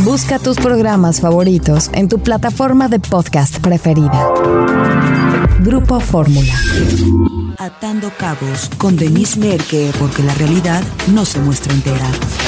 Busca tus programas favoritos en tu plataforma de podcast preferida. Grupo Fórmula. Atando cabos con Denise Merker, porque la realidad no se muestra entera.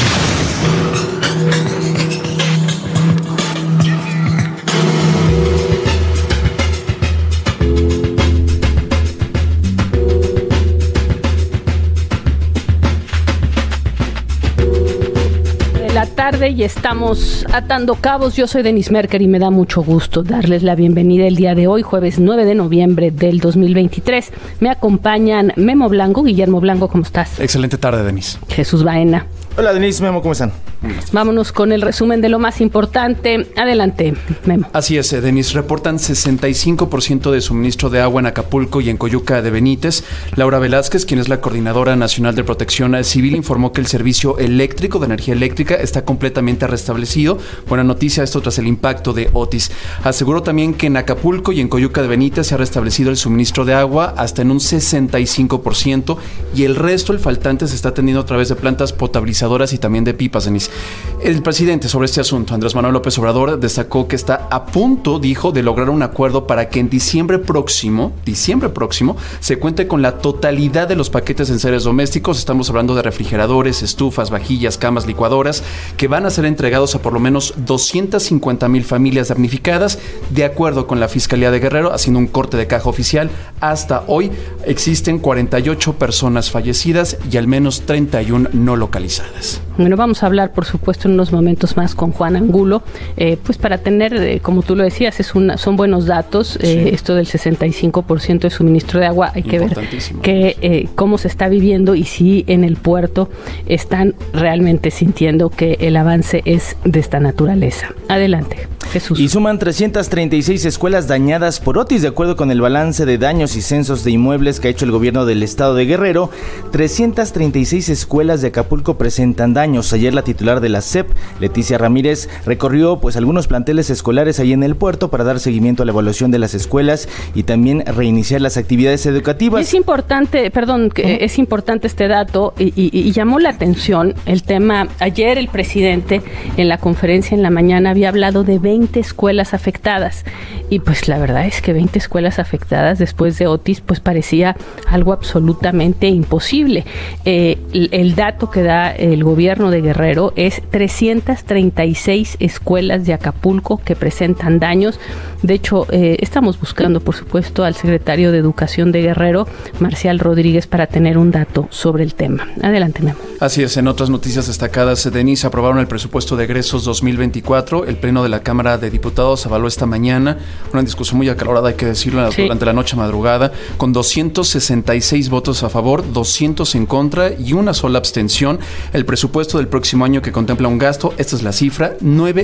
Tarde y estamos atando cabos. Yo soy Denise Merker y me da mucho gusto darles la bienvenida el día de hoy, jueves 9 de noviembre del 2023. Me acompañan Memo Blanco. Guillermo Blanco, ¿cómo estás? Excelente tarde, Denise. Jesús Baena. Hola, Denise, Memo, ¿cómo están? Vámonos con el resumen de lo más importante. Adelante, Memo. Así es, Denise. Reportan 65% de suministro de agua en Acapulco y en Coyuca de Benítez. Laura Velázquez, quien es la Coordinadora Nacional de Protección Civil, informó que el servicio eléctrico de energía eléctrica está completamente restablecido. Buena noticia, esto tras el impacto de Otis. Aseguró también que en Acapulco y en Coyuca de Benítez se ha restablecido el suministro de agua hasta en un 65% y el resto, el faltante, se está atendiendo a través de plantas potabilizadoras y también de pipas, Denise. El presidente sobre este asunto, Andrés Manuel López Obrador, destacó que está a punto, dijo, de lograr un acuerdo para que en diciembre próximo, se cuente con la totalidad de los paquetes de enseres domésticos. Estamos hablando de refrigeradores, estufas, vajillas, camas, licuadoras, que van a ser entregados a por lo menos 250,000 familias damnificadas, de acuerdo con la Fiscalía de Guerrero, haciendo un corte de caja oficial. Hasta hoy existen 48 personas fallecidas y al menos 31 no localizadas. Bueno, vamos a hablar, por supuesto, en unos momentos más con Juan Angulo, pues para tener, como tú lo decías, son buenos datos. Sí. Esto del 65% de suministro de agua, hay que ver cómo se está viviendo y si en el puerto están realmente sintiendo que el avance es de esta naturaleza. Adelante, Jesús. Y suman 336 escuelas dañadas por Otis, de acuerdo con el balance de daños y censos de inmuebles que ha hecho el gobierno del estado de Guerrero. 336 escuelas de Acapulco presentan daños. Ayer la titular de la SEP, Leticia Ramírez, recorrió algunos planteles escolares ahí en el puerto para dar seguimiento a la evaluación de las escuelas y también reiniciar las actividades educativas. Es importante, es importante este dato y llamó la atención el tema. Ayer el presidente en la conferencia en la mañana había hablado de 20 escuelas afectadas y pues la verdad es que 20 escuelas afectadas después de Otis pues parecía algo absolutamente imposible. El dato que da el gobierno de Guerrero es 336 escuelas de Acapulco que presentan daños. De hecho, estamos buscando, por supuesto, al secretario de Educación de Guerrero, Marcial Rodríguez, para tener un dato sobre el tema. Adelante, Memo. Así es, en otras noticias destacadas, Denise, aprobaron el presupuesto de egresos 2024. El Pleno de la Cámara de Diputados avaló esta mañana una discusión muy acalorada, hay que decirlo, sí, durante la noche madrugada, con 266 votos a favor, 200 en contra y una sola abstención. El presupuesto del próximo año, que contempla un gasto, esta es la cifra,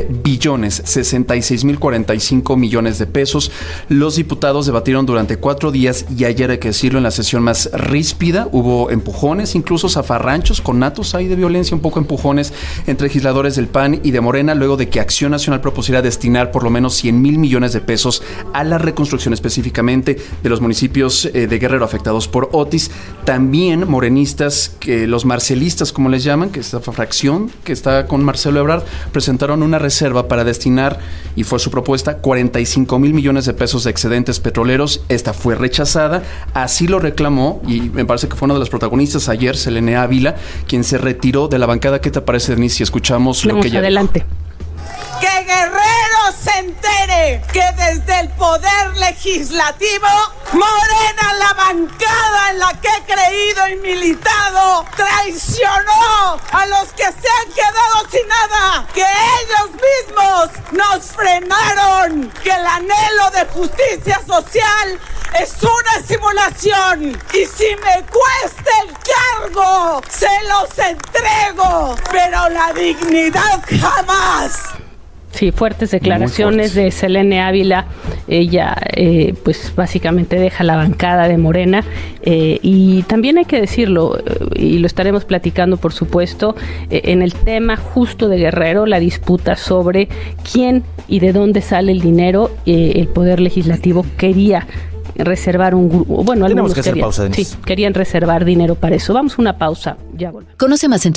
9,066,045 millones de pesos. Los diputados debatieron durante 4 días y ayer, hay que decirlo, en la sesión más ríspida, hubo empujones, incluso zafarranchos, conatos ahí de violencia, un poco empujones entre legisladores del PAN y de Morena, luego de que Acción Nacional propusiera destinar por lo menos 100,000 millones de pesos a la reconstrucción específicamente de los municipios de Guerrero afectados por Otis. También morenistas, los marcelistas, como les llaman, que es esta fracción que está con Marcelo Ebrard, presentaron una reserva para destinar, y fue su propuesta, 45,000 millones de pesos de excedentes petroleros. Esta fue rechazada, así lo reclamó, y me parece que fue uno de los protagonistas ayer, Selene Ávila, quien se retiró de la bancada. ¿Qué te parece, Denise, si escuchamos lo que ella adelante dijo? Que Guerrero se entere que desde el poder legislativo, Morena, la bancada en la que he creído y militado, traicionó a los que se han quedado sin nada, que ellos mismos nos frenaron, que el anhelo de justicia social es una simulación y si me cuesta el cargo, se los entrego, pero la dignidad jamás. Sí, fuertes declaraciones de Selene Ávila. Ella, pues básicamente deja la bancada de Morena. Y también hay que decirlo, y lo estaremos platicando, por supuesto, en el tema justo de Guerrero, la disputa sobre quién y de dónde sale el dinero. El Poder Legislativo quería reservar un grupo. Bueno, tenemos que hacer pausa, Denise. Sí, querían reservar dinero para eso. Vamos a una pausa, ya volvemos. Conoce más en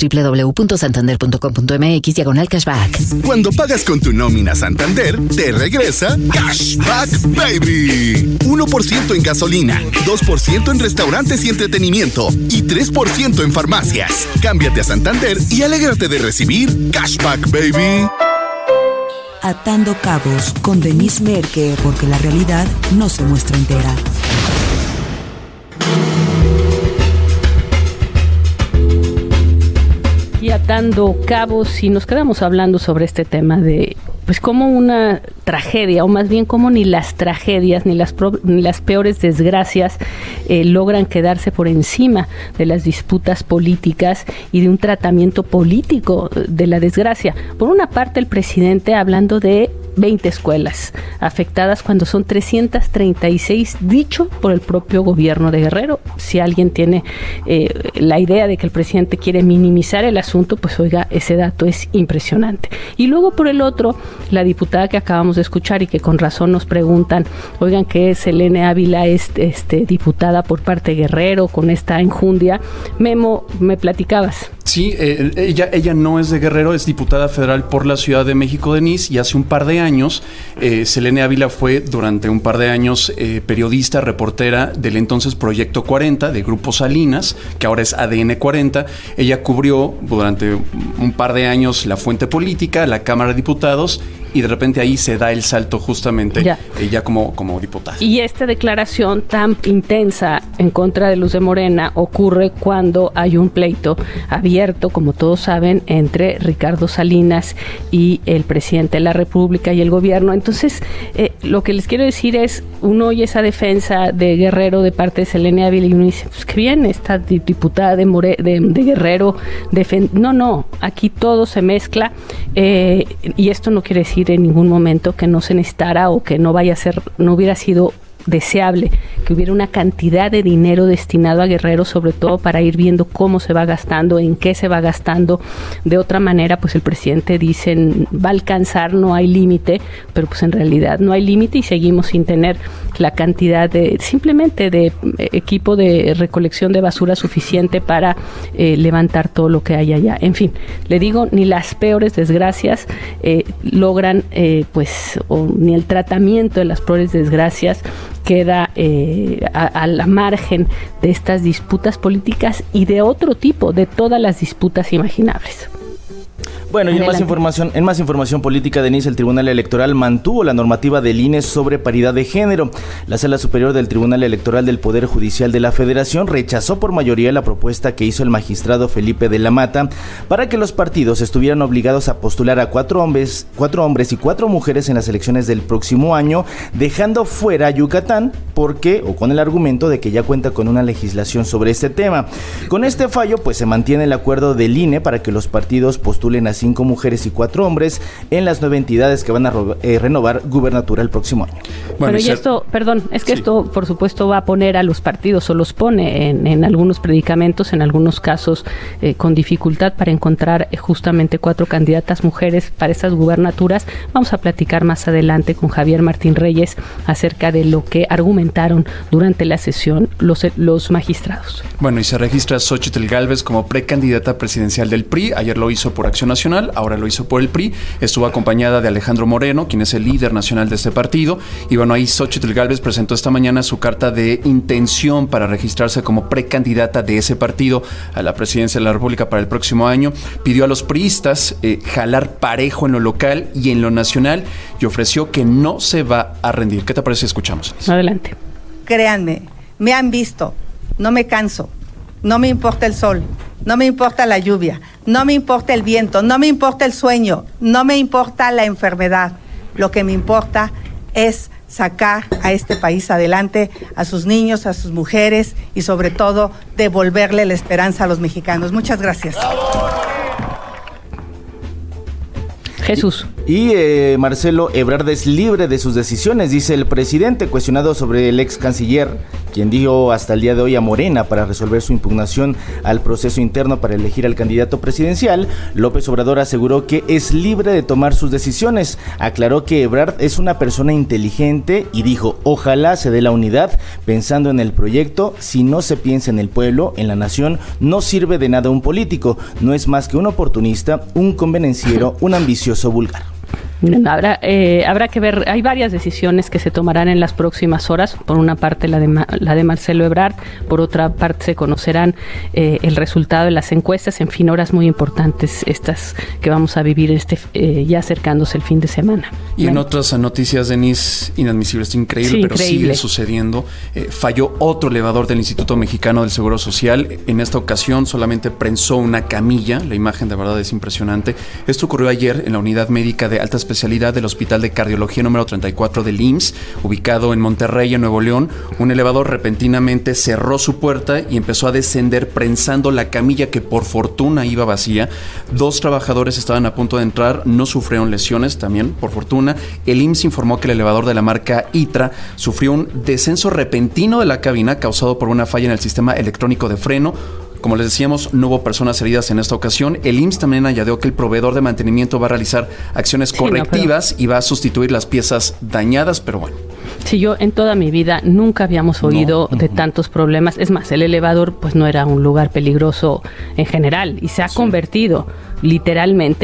www.santander.com.mx/cashback. Cuando pagas con tu nómina Santander, te regresa Cashback Baby. 1% en gasolina, 2% en restaurantes y entretenimiento y 3% en farmacias. Cámbiate a Santander y alégrate de recibir Cashback Baby. Atando cabos con Denise Merker, porque la realidad no se muestra entera. Y atando cabos, y nos quedamos hablando sobre este tema de pues como una tragedia, o más bien como ni las tragedias ni las peores desgracias logran quedarse por encima de las disputas políticas y de un tratamiento político de la desgracia. Por una parte, el presidente hablando de 20 escuelas afectadas cuando son 336, dicho por el propio gobierno de Guerrero. Si alguien tiene la idea de que el presidente quiere minimizar el asunto, pues oiga, ese dato es impresionante. Y luego por el otro, la diputada que acabamos de escuchar y que con razón nos preguntan, oigan, ¿qué es Selene Ávila, diputada por parte de Guerrero con esta enjundia? Memo, me platicabas. Sí, ella no es de Guerrero, es diputada federal por la Ciudad de México, Denise, y hace un par de años, Selene Ávila fue durante un par de años periodista, reportera del entonces Proyecto 40 de Grupo Salinas, que ahora es ADN 40. Ella cubrió durante un par de años la fuente política, la Cámara de Diputados, y de repente ahí se da el salto justamente ella como diputada. Y esta declaración tan intensa en contra de los de Morena ocurre cuando hay un pleito abierto, como todos saben, entre Ricardo Salinas y el presidente de la República y el gobierno. Entonces, lo que les quiero decir es, uno oye esa defensa de Guerrero de parte de Selene Ávila y uno dice, pues qué bien, esta diputada de Guerrero no, aquí todo se mezcla, y esto no quiere decir en ningún momento que no se necesitara o que no hubiera sido deseable que hubiera una cantidad de dinero destinado a Guerrero, sobre todo para ir viendo cómo se va gastando, en qué se va gastando. De otra manera, pues el presidente dice, va a alcanzar, no hay límite, pero pues en realidad no hay límite y seguimos sin tener la cantidad simplemente de equipo de recolección de basura suficiente para levantar todo lo que hay allá. En fin, le digo, ni las peores desgracias logran, ni el tratamiento de las peores desgracias queda a la margen de estas disputas políticas y de otro tipo, de todas las disputas imaginables. Bueno, y en más información política, Denise, el Tribunal Electoral mantuvo la normativa del INE sobre paridad de género. La Sala Superior del Tribunal Electoral del Poder Judicial de la Federación rechazó por mayoría la propuesta que hizo el magistrado Felipe de la Mata para que los partidos estuvieran obligados a postular a 4 hombres y 4 mujeres en las elecciones del próximo año, dejando fuera a Yucatán con el argumento de que ya cuenta con una legislación sobre este tema. Con este fallo, pues se mantiene el acuerdo del INE para que los partidos postulen a 5 mujeres y 4 hombres en las 9 entidades que van a renovar gubernatura el próximo año. Bueno, y esto, esto por supuesto va a poner a los partidos, o los pone en algunos predicamentos, en algunos casos con dificultad para encontrar justamente 4 candidatas mujeres para estas gubernaturas. Vamos a platicar más adelante con Javier Martín Reyes acerca de lo que argumentaron durante la sesión los magistrados. Bueno, y se registra Xóchitl Gálvez como precandidata presidencial del PRI. Ayer lo hizo por Acción Nacional, ahora lo hizo por el PRI. Estuvo acompañada de Alejandro Moreno, quien es el líder nacional de este partido. Y bueno, ahí Xóchitl Gálvez presentó esta mañana su carta de intención para registrarse como precandidata de ese partido a la presidencia de la República para el próximo año. Pidió a los priistas jalar parejo en lo local y en lo nacional y ofreció que no se va a rendir. ¿Qué te parece si escuchamos? Adelante. Créanme, me han visto, no me canso, no me importa el sol, no me importa la lluvia, no me importa el viento, no me importa el sueño, no me importa la enfermedad. Lo que me importa es sacar a este país adelante, a sus niños, a sus mujeres y sobre todo devolverle la esperanza a los mexicanos. Muchas gracias. Jesús. Y Marcelo Ebrard es libre de sus decisiones, dice el presidente, cuestionado sobre el ex canciller quien dio hasta el día de hoy a Morena para resolver su impugnación al proceso interno para elegir al candidato presidencial, López Obrador aseguró que es libre de tomar sus decisiones. Aclaró que Ebrard es una persona inteligente y dijo, ojalá se dé la unidad pensando en el proyecto. Si no se piensa en el pueblo, en la nación, no sirve de nada un político, no es más que un oportunista, un convenenciero, un ambicioso vulgar. Habrá que ver, hay varias decisiones que se tomarán en las próximas horas. Por una parte la de Marcelo Ebrard, por otra parte se conocerán el resultado de las encuestas. En fin, horas muy importantes estas que vamos a vivir ya acercándose el fin de semana. Y en otras noticias, Denise, inadmisible, esto es increíble, sí, pero sigue sucediendo. Falló otro elevador del Instituto Mexicano del Seguro Social. En esta ocasión solamente prensó una camilla. La imagen de verdad es impresionante. Esto ocurrió ayer en la unidad médica de alta especialidad del Hospital de Cardiología número 34 del IMSS, ubicado en Monterrey, en Nuevo León. Un elevador repentinamente cerró su puerta y empezó a descender prensando la camilla, que por fortuna iba vacía. 2 trabajadores estaban a punto de entrar, no sufrieron lesiones, también por fortuna. El IMSS informó que el elevador de la marca ITRA sufrió un descenso repentino de la cabina causado por una falla en el sistema electrónico de freno. Como les decíamos, no hubo personas heridas en esta ocasión. El IMSS también añadió que el proveedor de mantenimiento va a realizar acciones correctivas y va a sustituir las piezas dañadas, pero bueno. Sí, yo en toda mi vida nunca habíamos oído de tantos problemas. Es más, el elevador pues no era un lugar peligroso en general y se ha convertido literalmente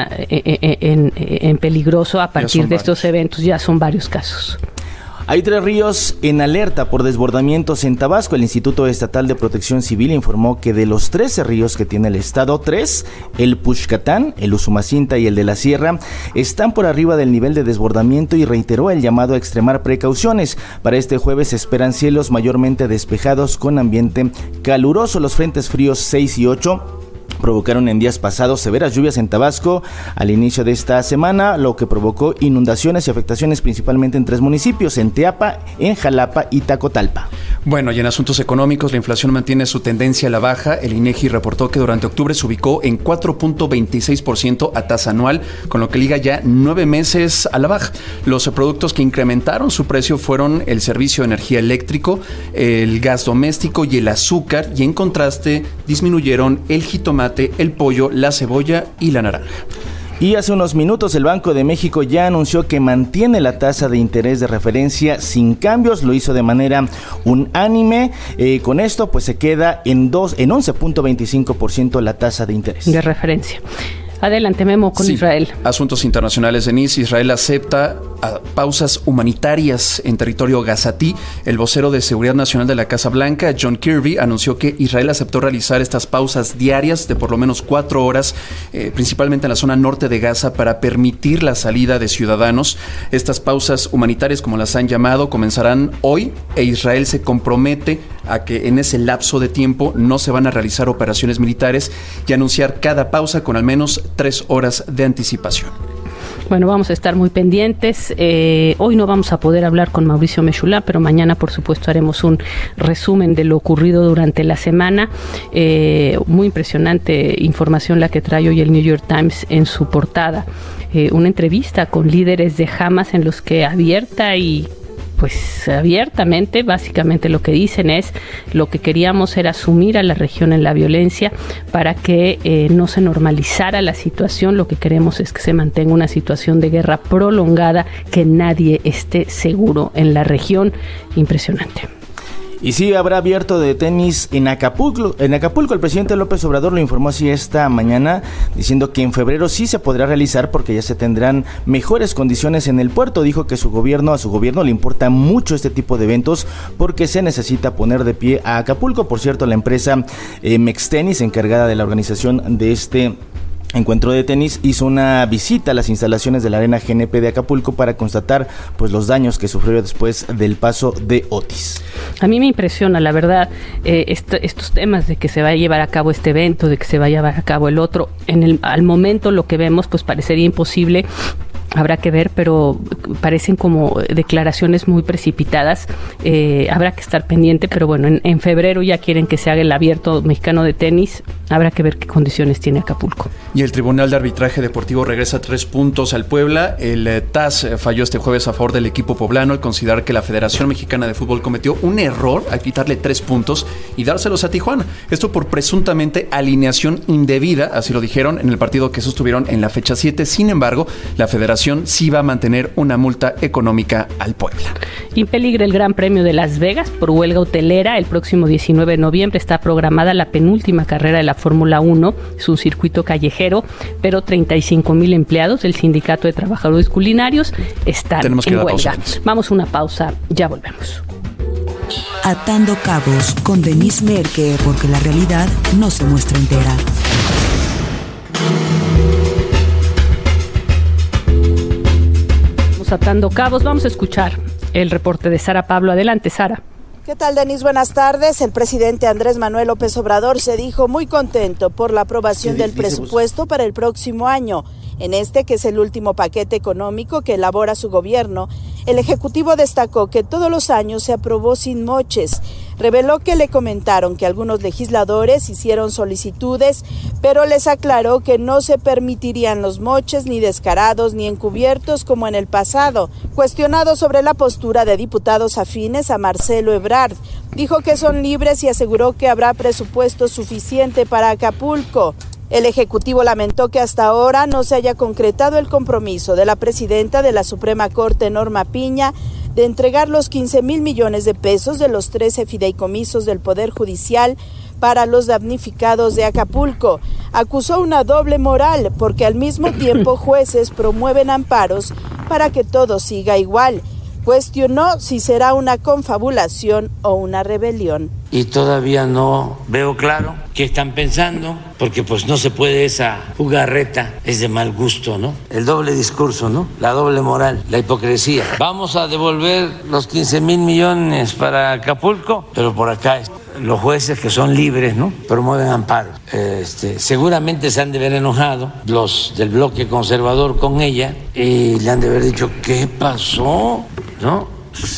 en peligroso a partir de estos eventos. Ya son varios casos. Hay 3 ríos en alerta por desbordamientos en Tabasco. El Instituto Estatal de Protección Civil informó que de los 13 ríos que tiene el estado, 3, el Puxcatán, el Usumacinta y el de la Sierra, están por arriba del nivel de desbordamiento y reiteró el llamado a extremar precauciones. Para este jueves se esperan cielos mayormente despejados con ambiente caluroso. Los frentes fríos 6 y 8 provocaron en días pasados severas lluvias en Tabasco al inicio de esta semana, lo que provocó inundaciones y afectaciones principalmente en 3 municipios, en Teapa, en Jalapa y Tacotalpa. Bueno, y en asuntos económicos, la inflación mantiene su tendencia a la baja. El INEGI reportó que durante octubre se ubicó en 4.26% a tasa anual, con lo que liga ya 9 meses a la baja. Los productos que incrementaron su precio fueron el servicio de energía eléctrico, el gas doméstico y el azúcar, y en contraste disminuyeron el jitomate, el pollo, la cebolla y la naranja. Y hace unos minutos el Banco de México ya anunció que mantiene la tasa de interés de referencia sin cambios. Lo hizo de manera unánime. Con esto pues se queda en 11.25% la tasa de interés. De referencia. Adelante, Memo, con Israel. Asuntos internacionales, Denise. Israel acepta pausas humanitarias en territorio gazatí. El vocero de Seguridad Nacional de la Casa Blanca, John Kirby, anunció que Israel aceptó realizar estas pausas diarias de por lo menos 4 horas, principalmente en la zona norte de Gaza, para permitir la salida de ciudadanos. Estas pausas humanitarias, como las han llamado, comenzarán hoy, e Israel se compromete a que en ese lapso de tiempo no se van a realizar operaciones militares y anunciar cada pausa con al menos 3 horas de anticipación. Bueno, vamos a estar muy pendientes. Hoy no vamos a poder hablar con Mauricio Mechulá, pero mañana, por supuesto, haremos un resumen de lo ocurrido durante la semana. Muy impresionante información la que trae hoy el New York Times en su portada. Una entrevista con líderes de Hamas en los que abiertamente, básicamente lo que dicen es: lo que queríamos era sumir a la región en la violencia para que no se normalizara la situación. Lo que queremos es que se mantenga una situación de guerra prolongada, que nadie esté seguro en la región. Impresionante. Y sí, habrá abierto de tenis en Acapulco. En Acapulco, el presidente López Obrador lo informó así esta mañana, diciendo que en febrero sí se podrá realizar porque ya se tendrán mejores condiciones en el puerto. Dijo que a su gobierno le importa mucho este tipo de eventos porque se necesita poner de pie a Acapulco. Por cierto, la empresa Mextenis, encargada de la organización de este encuentro de tenis, hizo una visita a las instalaciones de la Arena GNP de Acapulco para constatar pues los daños que sufrió después del paso de Otis. A mí me impresiona, la verdad, estos temas de que se va a llevar a cabo este evento, de que se va a llevar a cabo el otro. Al momento lo que vemos pues parecería imposible. habrá que ver, pero parecen como declaraciones muy precipitadas. Habrá que estar pendiente, pero bueno, en febrero ya quieren que se haga el Abierto Mexicano de Tenis. Habrá que ver qué condiciones tiene Acapulco. Y el Tribunal de Arbitraje Deportivo regresa 3 puntos al Puebla. El TAS falló este jueves a favor del equipo poblano al considerar que la Federación Mexicana de Fútbol cometió un error al quitarle 3 puntos y dárselos a Tijuana. Esto por presuntamente alineación indebida, así lo dijeron en el partido que sostuvieron en la fecha 7. Sin embargo, la Federación sí va a mantener una multa económica al Puebla. Y peligra el Gran Premio de Las Vegas por huelga hotelera. El próximo 19 de noviembre está programada la penúltima carrera de la Fórmula 1. Es un circuito callejero, pero 35,000 empleados del Sindicato de Trabajadores Culinarios están en huelga. Vamos a una pausa, ya volvemos. Atando cabos con Denise Merker, porque la realidad no se muestra entera. Atando cabos, vamos a escuchar el reporte de Sara Pablo. Adelante, Sara. ¿Qué tal, Denise? Buenas tardes. El presidente Andrés Manuel López Obrador se dijo muy contento por la aprobación del presupuesto para el próximo año. En este, que es el último paquete económico que elabora su gobierno, el Ejecutivo destacó que todos los años se aprobó sin moches. Reveló que le comentaron que algunos legisladores hicieron solicitudes, pero les aclaró que no se permitirían los moches ni descarados ni encubiertos como en el pasado. Cuestionado sobre la postura de diputados afines a Marcelo Ebrard, dijo que son libres y aseguró que habrá presupuesto suficiente para Acapulco. El Ejecutivo lamentó que hasta ahora no se haya concretado el compromiso de la presidenta de la Suprema Corte, Norma Piña, de entregar los 15,000 millones de pesos de los 13 fideicomisos del Poder Judicial para los damnificados de Acapulco. Acusó una doble moral porque al mismo tiempo jueces promueven amparos para que todo siga igual. Cuestionó si será una confabulación o una rebelión. Y todavía no veo claro qué están pensando, porque pues no se puede, esa jugarreta es de mal gusto, ¿no? El doble discurso, ¿no? La doble moral, la hipocresía. Vamos a devolver los 15,000 millones para Acapulco, pero por acá los jueces, que son libres, ¿no?, promueven amparos. Seguramente se han de haber enojado los del bloque conservador con ella y le han de haber dicho, ¿qué pasó? ¿No?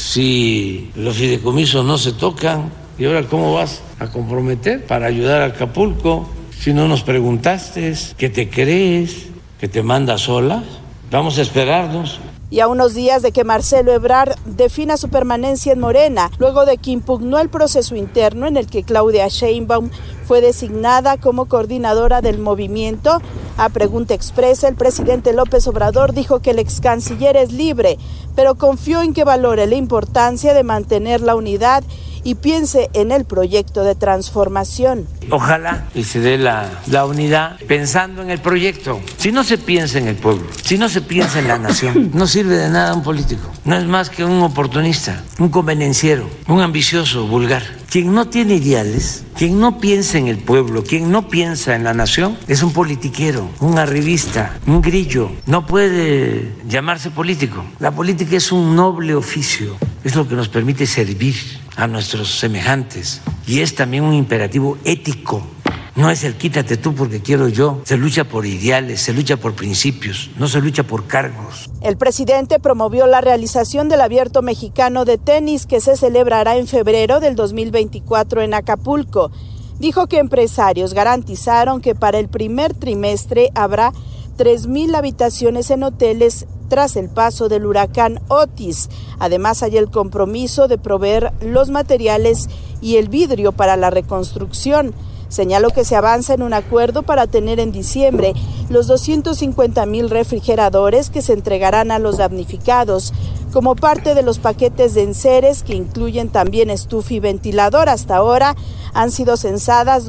Si los fideicomisos no se tocan, ¿y ahora cómo vas a comprometer para ayudar a Acapulco? Si no nos preguntaste, ¿qué te crees? ¿Que te manda sola? Vamos a esperarnos. Y a unos días de que Marcelo Ebrard defina su permanencia en Morena, luego de que impugnó el proceso interno en el que Claudia Sheinbaum fue designada como coordinadora del movimiento, a pregunta expresa, el presidente López Obrador dijo que el ex canciller es libre, pero confió en que valore la importancia de mantener la unidad y piense en el proyecto de transformación. Ojalá y se dé la unidad pensando en el proyecto. Si no se piensa en el pueblo, si no se piensa en la nación, no sirve de nada un político. No es más que un oportunista, un convenenciero, un ambicioso, vulgar. Quien no tiene ideales, quien no piensa en el pueblo, quien no piensa en la nación, es un politiquero, un arribista, un grillo. No puede llamarse político. La política es un noble oficio, es lo que nos permite servir a nuestros semejantes y es también un imperativo ético. No es el quítate tú porque quiero yo. Se lucha por ideales, se lucha por principios, no se lucha por cargos. El presidente promovió la realización del Abierto Mexicano de Tenis que se celebrará en febrero del 2024 en Acapulco. Dijo que empresarios garantizaron que para el primer trimestre habrá 3,000 habitaciones en hoteles tras el paso del huracán Otis. Además, hay el compromiso de proveer los materiales y el vidrio para la reconstrucción. Señaló que se avanza en un acuerdo para tener en diciembre los 250,000 refrigeradores que se entregarán a los damnificados como parte de los paquetes de enseres que incluyen también estufa y ventilador. Hasta ahora han sido censadas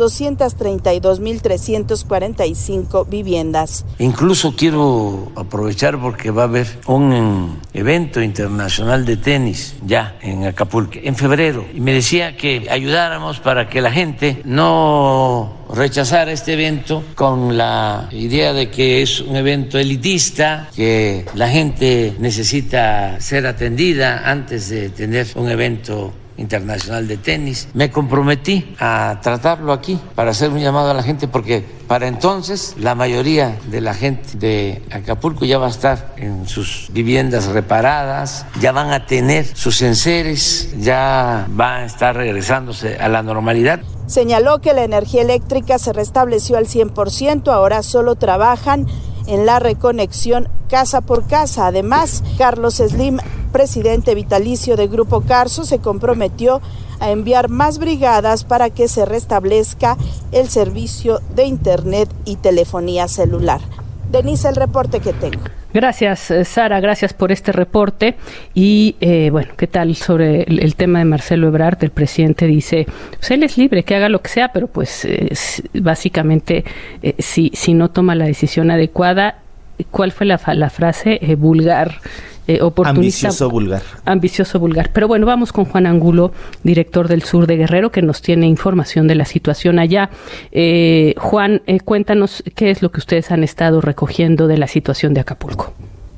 232,345 viviendas. Incluso quiero aprovechar porque va a haber un evento internacional de tenis ya en Acapulco en febrero y me decía que ayudáramos para que la gente no rechazara este evento con la idea de que es un evento elitista, que la gente necesita ser atendida antes de tener un evento Internacional de Tenis. Me comprometí a tratarlo aquí para hacer un llamado a la gente, porque para entonces la mayoría de la gente de Acapulco ya va a estar en sus viviendas reparadas, ya van a tener sus enseres, ya van a estar regresándose a la normalidad. Señaló que la energía eléctrica se restableció al 100%, ahora solo trabajan en la reconexión casa por casa. Además, Carlos Slim, presidente vitalicio de Grupo Carso, se comprometió a enviar más brigadas para que se restablezca el servicio de internet y telefonía celular. Denise, el reporte que tengo. Gracias, Sara, gracias por este reporte. Y bueno, ¿qué tal sobre el tema de Marcelo Ebrard? El presidente dice, pues él es libre, que haga lo que sea, pero pues básicamente si no toma la decisión adecuada, ¿cuál fue la frase? Vulgar. Oportunista, ambicioso vulgar. Pero bueno, vamos con Juan Angulo, director del Sur de Guerrero, que nos tiene información de la situación allá. Juan, cuéntanos qué es lo que ustedes han estado recogiendo de la situación de Acapulco.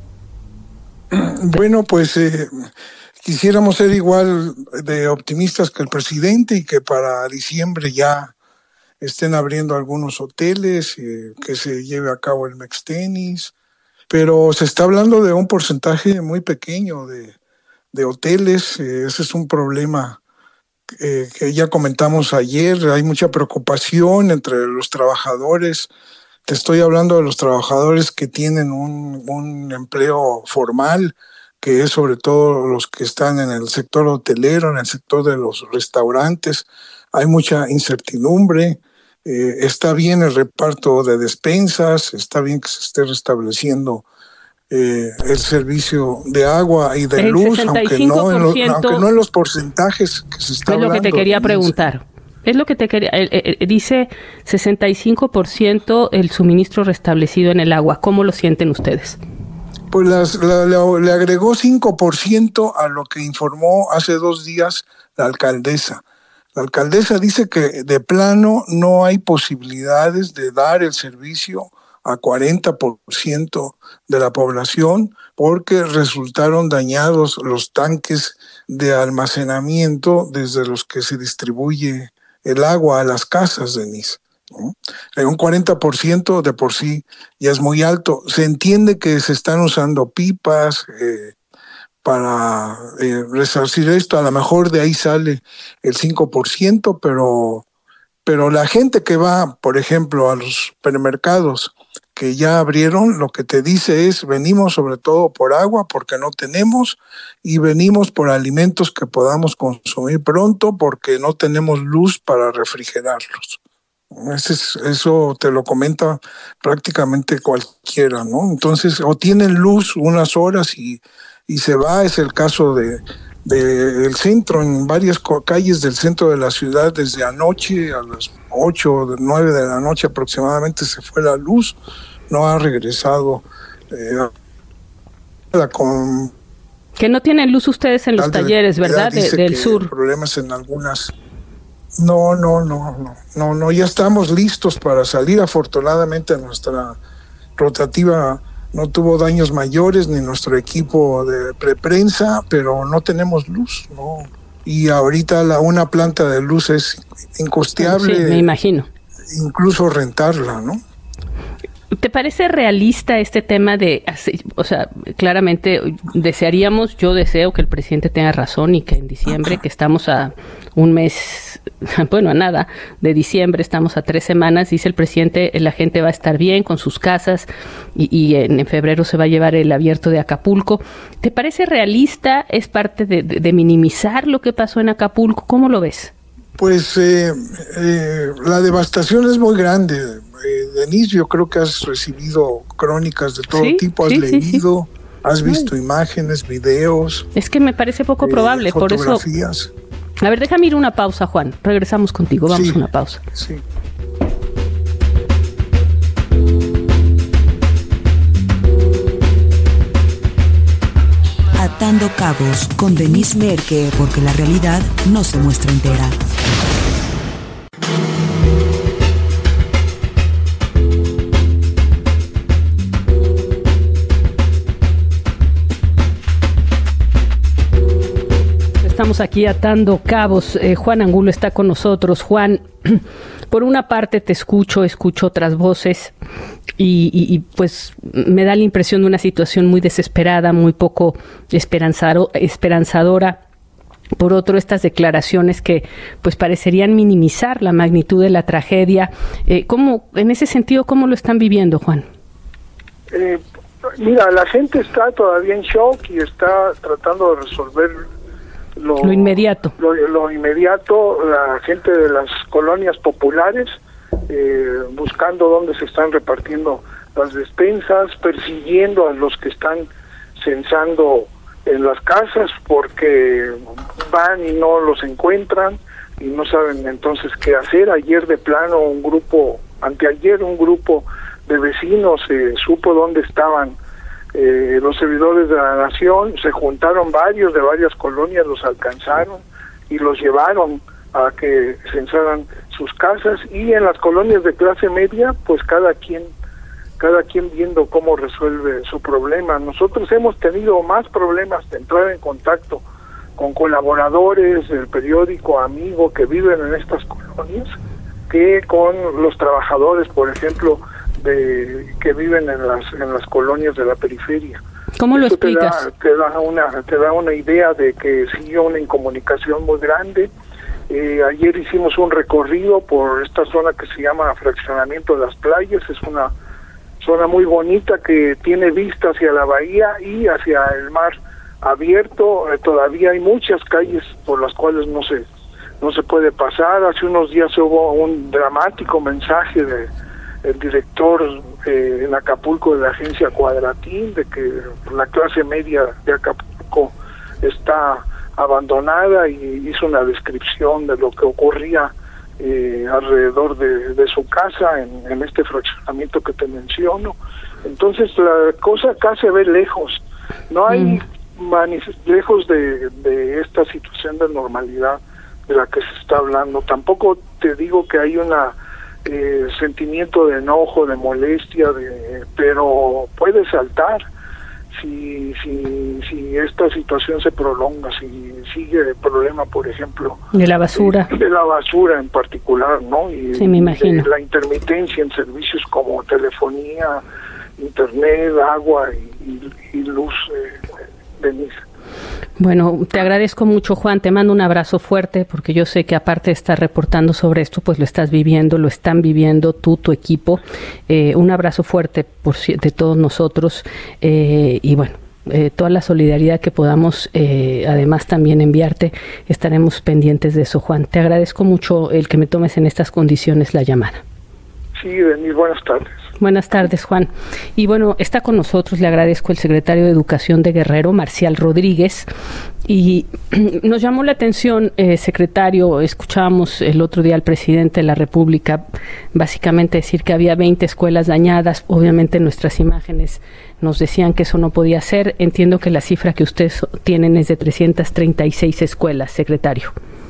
Bueno, pues quisiéramos ser igual de optimistas que el presidente y que para diciembre ya estén abriendo algunos hoteles, que se lleve a cabo el Mextenis. Pero se está hablando de un porcentaje muy pequeño de hoteles. Ese es un problema que ya comentamos ayer. Hay mucha preocupación entre los trabajadores. Te estoy hablando de los trabajadores que tienen un empleo formal, que es sobre todo los que están en el sector hotelero, en el sector de los restaurantes. Hay mucha incertidumbre. Está bien el reparto de despensas, está bien que se esté restableciendo el servicio de agua y de luz, aunque no en los porcentajes que se está hablando. Es lo que te quería preguntar. Es lo que te quería. Dice 65% el suministro restablecido en el agua. ¿Cómo lo sienten ustedes? Pues le agregó 5% a lo que informó hace 2 días la alcaldesa. La alcaldesa dice que de plano no hay posibilidades de dar el servicio a 40% de la población porque resultaron dañados los tanques de almacenamiento desde los que se distribuye el agua a las casas, Denise, ¿no? Un 40% de por sí ya es muy alto. Se entiende que se están usando pipas, para resarcir esto. A lo mejor de ahí sale el 5%, pero la gente que va, por ejemplo, a los supermercados que ya abrieron, lo que te dice es, venimos sobre todo por agua porque no tenemos, y venimos por alimentos que podamos consumir pronto porque no tenemos luz para refrigerarlos. Eso te lo comenta prácticamente cualquiera, ¿no? Entonces, o tienen luz unas horas y se va. Es el caso del centro, en varias calles del centro de la ciudad, desde anoche a las 8 o 9 de la noche aproximadamente se fue la luz, no ha regresado. Que no tienen luz ustedes en los talleres, ¿verdad? Del sur. Problemas en algunas. No, ya estamos listos para salir. Afortunadamente nuestra rotativa no tuvo daños mayores, ni nuestro equipo de preprensa, pero no tenemos luz, ¿no? Y ahorita una planta de luz es incosteable. Sí, me imagino. Incluso rentarla, ¿no? ¿Te parece realista este tema de, o sea, claramente yo deseo que el presidente tenga razón y que en diciembre, que estamos a un mes, bueno, a nada, de diciembre, estamos a 3 semanas, dice el presidente, la gente va a estar bien con sus casas y en febrero se va a llevar el abierto de Acapulco. ¿Te parece realista? ¿Es parte de minimizar lo que pasó en Acapulco? ¿Cómo lo ves? Pues la devastación es muy grande. Denise, yo creo que has recibido crónicas de todo tipo, has leído, has visto imágenes, videos. Es que me parece poco probable, por eso. A ver, déjame ir una pausa, Juan. Regresamos contigo, vamos a una pausa. Sí. Atando cabos con Denise Merker, porque la realidad no se muestra entera. estamos aquí atando cabos. Juan Angulo está con nosotros. Juan, por una parte te escucho otras voces y pues me da la impresión de una situación muy desesperada, muy poco esperanzadora. Por otro, estas declaraciones que pues parecerían minimizar la magnitud de la tragedia. ¿Cómo, en ese sentido, cómo lo están viviendo, Juan? Mira, la gente está todavía en shock y está tratando de resolver lo inmediato. Lo inmediato, la gente de las colonias populares buscando dónde se están repartiendo las despensas, persiguiendo a los que están censando en las casas porque van y no los encuentran y no saben entonces qué hacer. Ayer de plano anteayer un grupo de vecinos supo dónde estaban los servidores de la nación, se juntaron varios de varias colonias, los alcanzaron y los llevaron a que censaran sus casas, y en las colonias de clase media pues cada quien viendo cómo resuelve su problema. Nosotros hemos tenido más problemas de entrar en contacto con colaboradores del periódico, Amigo, que viven en estas colonias, que con los trabajadores, por ejemplo, que viven en las colonias de la periferia. ¿Cómo lo explicas? Te da una idea de que sigue una incomunicación muy grande. Ayer hicimos un recorrido por esta zona que se llama Fraccionamiento de las Playas. Es una zona muy bonita que tiene vista hacia la bahía y hacia el mar abierto. Todavía hay muchas calles por las cuales no se puede pasar. Hace unos días hubo un dramático mensaje del director en Acapulco de la agencia Cuadratín, de que la clase media de Acapulco está abandonada, y hizo una descripción de lo que ocurría alrededor de su casa en este fraccionamiento que te menciono. Entonces la cosa acá se ve lejos, no hay lejos de esta situación de normalidad de la que se está hablando. Tampoco te digo que hay una sentimiento de enojo, de molestia, pero puede saltar si esta situación se prolonga, si sigue el problema, por ejemplo, de la basura en particular, ¿no? Y, sí, me imagino. La intermitencia en servicios como telefonía, internet, agua y luz, Denise. Bueno, te agradezco mucho, Juan, te mando un abrazo fuerte, porque yo sé que aparte de estar reportando sobre esto, pues lo estás viviendo, lo están viviendo tú, tu equipo. Un abrazo fuerte de todos nosotros, y bueno, toda la solidaridad que podamos, además también enviarte, estaremos pendientes de eso, Juan. Te agradezco mucho el que me tomes en estas condiciones la llamada. Sí, Denise, buenas tardes. Buenas tardes, Juan. Y bueno, está con nosotros, le agradezco, el secretario de Educación de Guerrero, Marcial Rodríguez, y nos llamó la atención, secretario, escuchábamos el otro día al presidente de la República básicamente decir que había 20 escuelas dañadas. Obviamente nuestras imágenes nos decían que eso no podía ser. Entiendo que la cifra que ustedes tienen es de 336 escuelas, secretario.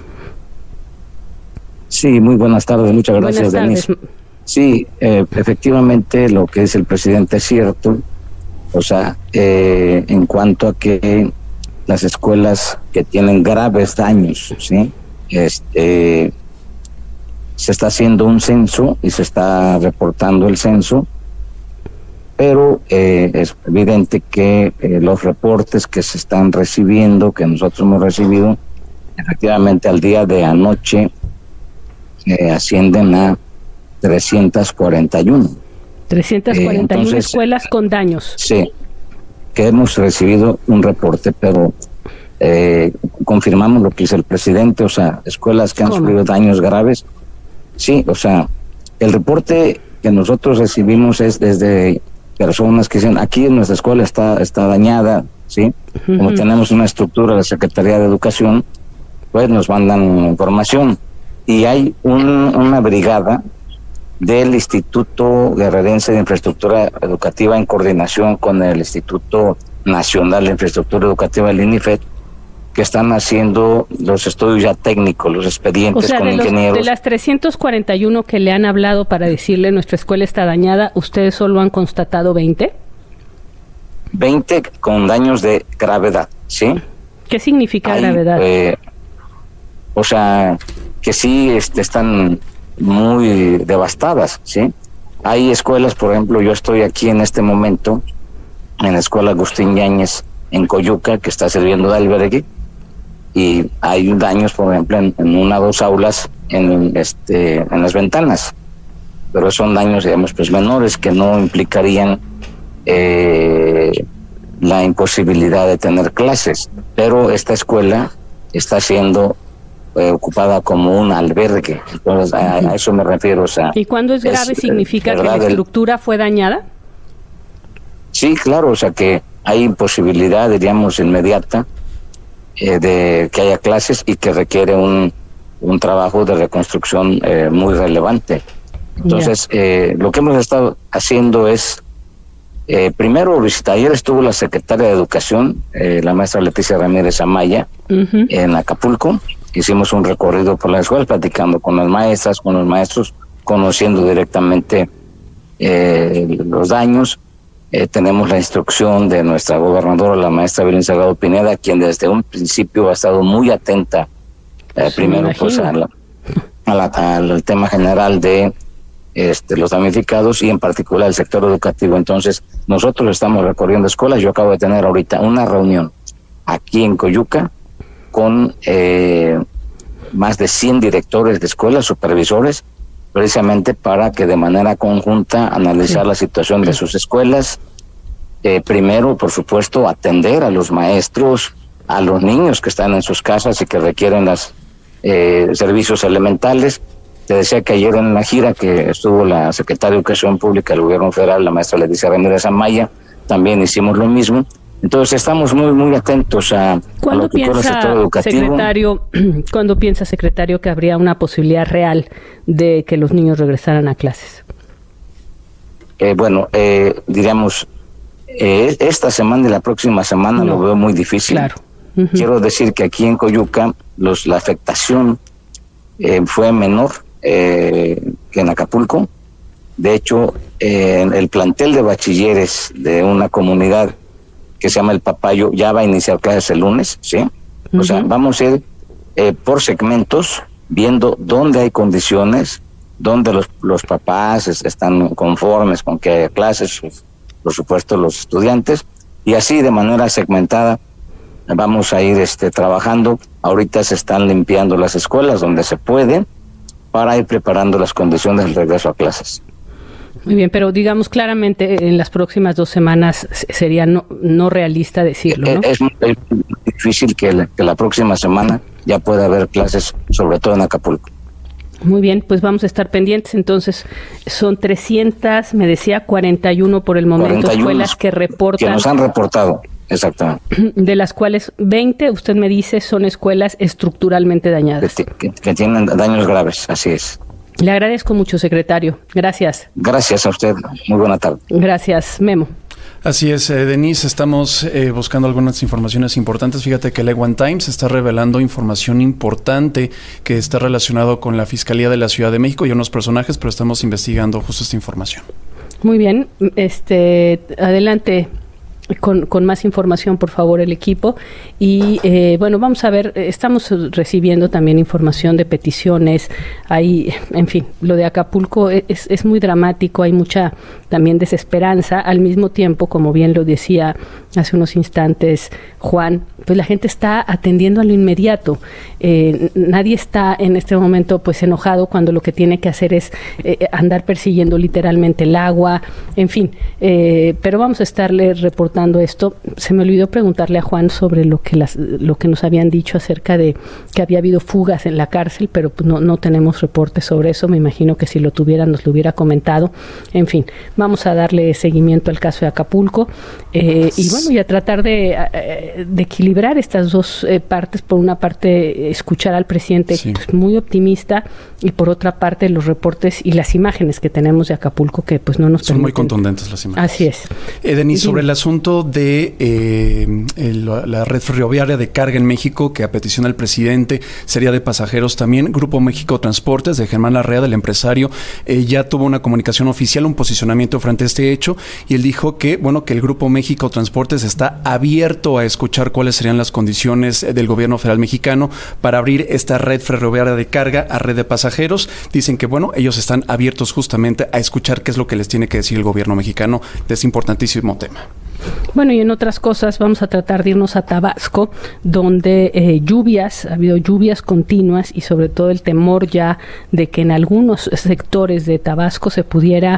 Sí, muy buenas tardes, muchas gracias, Denise. Sí, efectivamente lo que dice el presidente es cierto, o sea, en cuanto a que las escuelas que tienen graves daños, ¿sí? Se está haciendo un censo y se está reportando el censo, pero es evidente que los reportes que se están recibiendo, que nosotros hemos recibido, efectivamente al día de anoche ascienden a 341. 341 entonces, escuelas con daños. Sí, que hemos recibido un reporte, pero confirmamos lo que dice el presidente, o sea, escuelas que han sufrido daños graves. Sí, o sea, el reporte que nosotros recibimos es desde personas que dicen, aquí nuestra escuela está dañada, ¿sí? Como tenemos una estructura de la Secretaría de Educación, pues nos mandan información. Y hay una brigada del Instituto Guerrerense de Infraestructura Educativa en coordinación con el Instituto Nacional de Infraestructura Educativa, el INIFED, que están haciendo los estudios ya técnicos, los expedientes, o sea, con ingenieros. De las 341 que le han hablado para decirle nuestra escuela está dañada, ¿ustedes solo han constatado 20? 20 con daños de gravedad, ¿sí? ¿Qué significa gravedad? O sea, que sí están muy devastadas, ¿sí? Hay escuelas, por ejemplo, yo estoy aquí en este momento en la escuela Agustín Yáñez en Coyuca, que está sirviendo de albergue, y hay daños, por ejemplo, en una o dos aulas en las ventanas, pero son daños, digamos, pues menores que no implicarían la imposibilidad de tener clases, pero esta escuela está siendo ocupada como un albergue, entonces a eso me refiero. O sea, ¿y cuando es grave significa que la estructura fue dañada? Sí, claro, o sea que hay imposibilidad, diríamos, inmediata de que haya clases y que requiere un trabajo de reconstrucción muy relevante. Entonces, lo que hemos estado haciendo es, primero, ayer estuvo la secretaria de Educación, la maestra Leticia Ramírez Amaya, en Acapulco. Hicimos un recorrido por la escuela, platicando con las maestras, con los maestros, conociendo directamente los daños. Tenemos la instrucción de nuestra gobernadora, la maestra Belén Salgado Pineda, quien desde un principio ha estado muy atenta, primero pues al tema general de los damnificados y en particular el sector educativo. Entonces, nosotros estamos recorriendo escuelas. Yo acabo de tener ahorita una reunión aquí en Coyuca con más de 100 directores de escuelas, supervisores, precisamente para que de manera conjunta analizar la situación de sus escuelas. Primero, por supuesto, atender a los maestros, a los niños que están en sus casas y que requieren los servicios elementales. Te decía que ayer en la gira que estuvo la secretaria de Educación Pública del Gobierno Federal, la maestra Leticia Ramírez Amaya, también hicimos lo mismo. Entonces estamos muy atentos a lo que ocurre en el sector educativo. ¿Cuándo piensa, secretario, que habría una posibilidad real de que los niños regresaran a clases? Diríamos, esta semana y la próxima semana lo veo muy difícil. Claro. Quiero decir que aquí en Coyuca la afectación fue menor que en Acapulco. De hecho, el plantel de bachilleres de una comunidad que se llama El Papayo ya va a iniciar clases el lunes, ¿sí? O sea, vamos a ir por segmentos, viendo dónde hay condiciones, dónde los papás están conformes con que haya clases, por supuesto los estudiantes, y así de manera segmentada vamos a ir trabajando. Ahorita se están limpiando las escuelas donde se puede para ir preparando las condiciones del regreso a clases. Muy bien, pero digamos claramente en las próximas 2 semanas sería no realista decirlo, ¿no? Es muy difícil que la próxima semana ya pueda haber clases, sobre todo en Acapulco. Muy bien, pues vamos a estar pendientes. Entonces, son 300, me decía, 41 por el momento, 41 escuelas que reportan. Que nos han reportado, exactamente. De las cuales 20, usted me dice, son escuelas estructuralmente dañadas. Que tienen daños graves, así es. Le agradezco mucho, secretario. Gracias. Gracias a usted. Muy buena tarde. Gracias, Memo. Así es, Denise, estamos buscando algunas informaciones importantes. Fíjate que el Ewan Times está revelando información importante que está relacionado con la Fiscalía de la Ciudad de México y unos personajes, pero estamos investigando justo esta información. Muy bien, adelante con más información, por favor, el equipo. Y bueno, vamos a ver, estamos recibiendo también información de peticiones. Hay, en fin, lo de Acapulco es muy dramático, hay mucha también desesperanza. Al mismo tiempo, como bien lo decía hace unos instantes Juan, pues la gente está atendiendo a lo inmediato. Nadie está en este momento pues enojado cuando lo que tiene que hacer es andar persiguiendo literalmente el agua, en fin, pero vamos a estarle reportando esto. Se me olvidó preguntarle a Juan sobre lo que nos habían dicho acerca de que había habido fugas en la cárcel, pero pues no tenemos reportes sobre eso. Me imagino que si lo tuvieran nos lo hubiera comentado. En fin, vamos a darle seguimiento al caso de Acapulco y bueno, y a tratar de equilibrar estas dos partes. Por una parte, escuchar al presidente pues, muy optimista, y por otra parte los reportes y las imágenes que tenemos de Acapulco que pues no nos son muy contundentes las imágenes. Así es. Denise, sobre el asunto asunto de la red ferroviaria de carga en México, que a petición del presidente sería de pasajeros también, Grupo México Transportes de Germán Larrea, del empresario, ya tuvo una comunicación oficial, un posicionamiento frente a este hecho, y él dijo que, que el Grupo México Transportes está abierto a escuchar cuáles serían las condiciones del gobierno federal mexicano para abrir esta red ferroviaria de carga a red de pasajeros. Dicen que, ellos están abiertos justamente a escuchar qué es lo que les tiene que decir el gobierno mexicano de este importantísimo tema. Bueno, y en otras cosas vamos a tratar de irnos a Tabasco, donde ha habido lluvias continuas y sobre todo el temor ya de que en algunos sectores de Tabasco se pudieran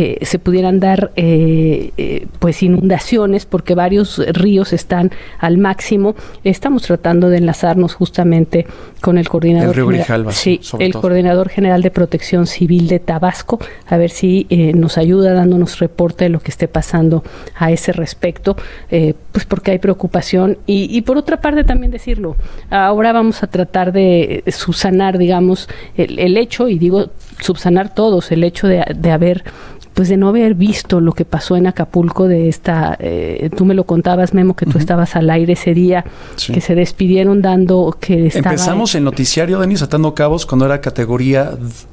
dar pues inundaciones, porque varios ríos están al máximo. Estamos tratando de enlazarnos justamente con el coordinador coordinador general de Protección Civil de Tabasco, a ver si nos ayuda dándonos reporte de lo que esté pasando a ese respecto, pues porque hay preocupación y por otra parte también decirlo, ahora vamos a tratar de subsanar, digamos, el hecho, y digo subsanar todos, el hecho de haber, pues de no haber visto lo que pasó en Acapulco, de esta, tú me lo contabas, Memo, que tú estabas al aire ese día, que se despidieron dando que estaba... Empezamos el noticiario, Denis, atando cabos cuando era categoría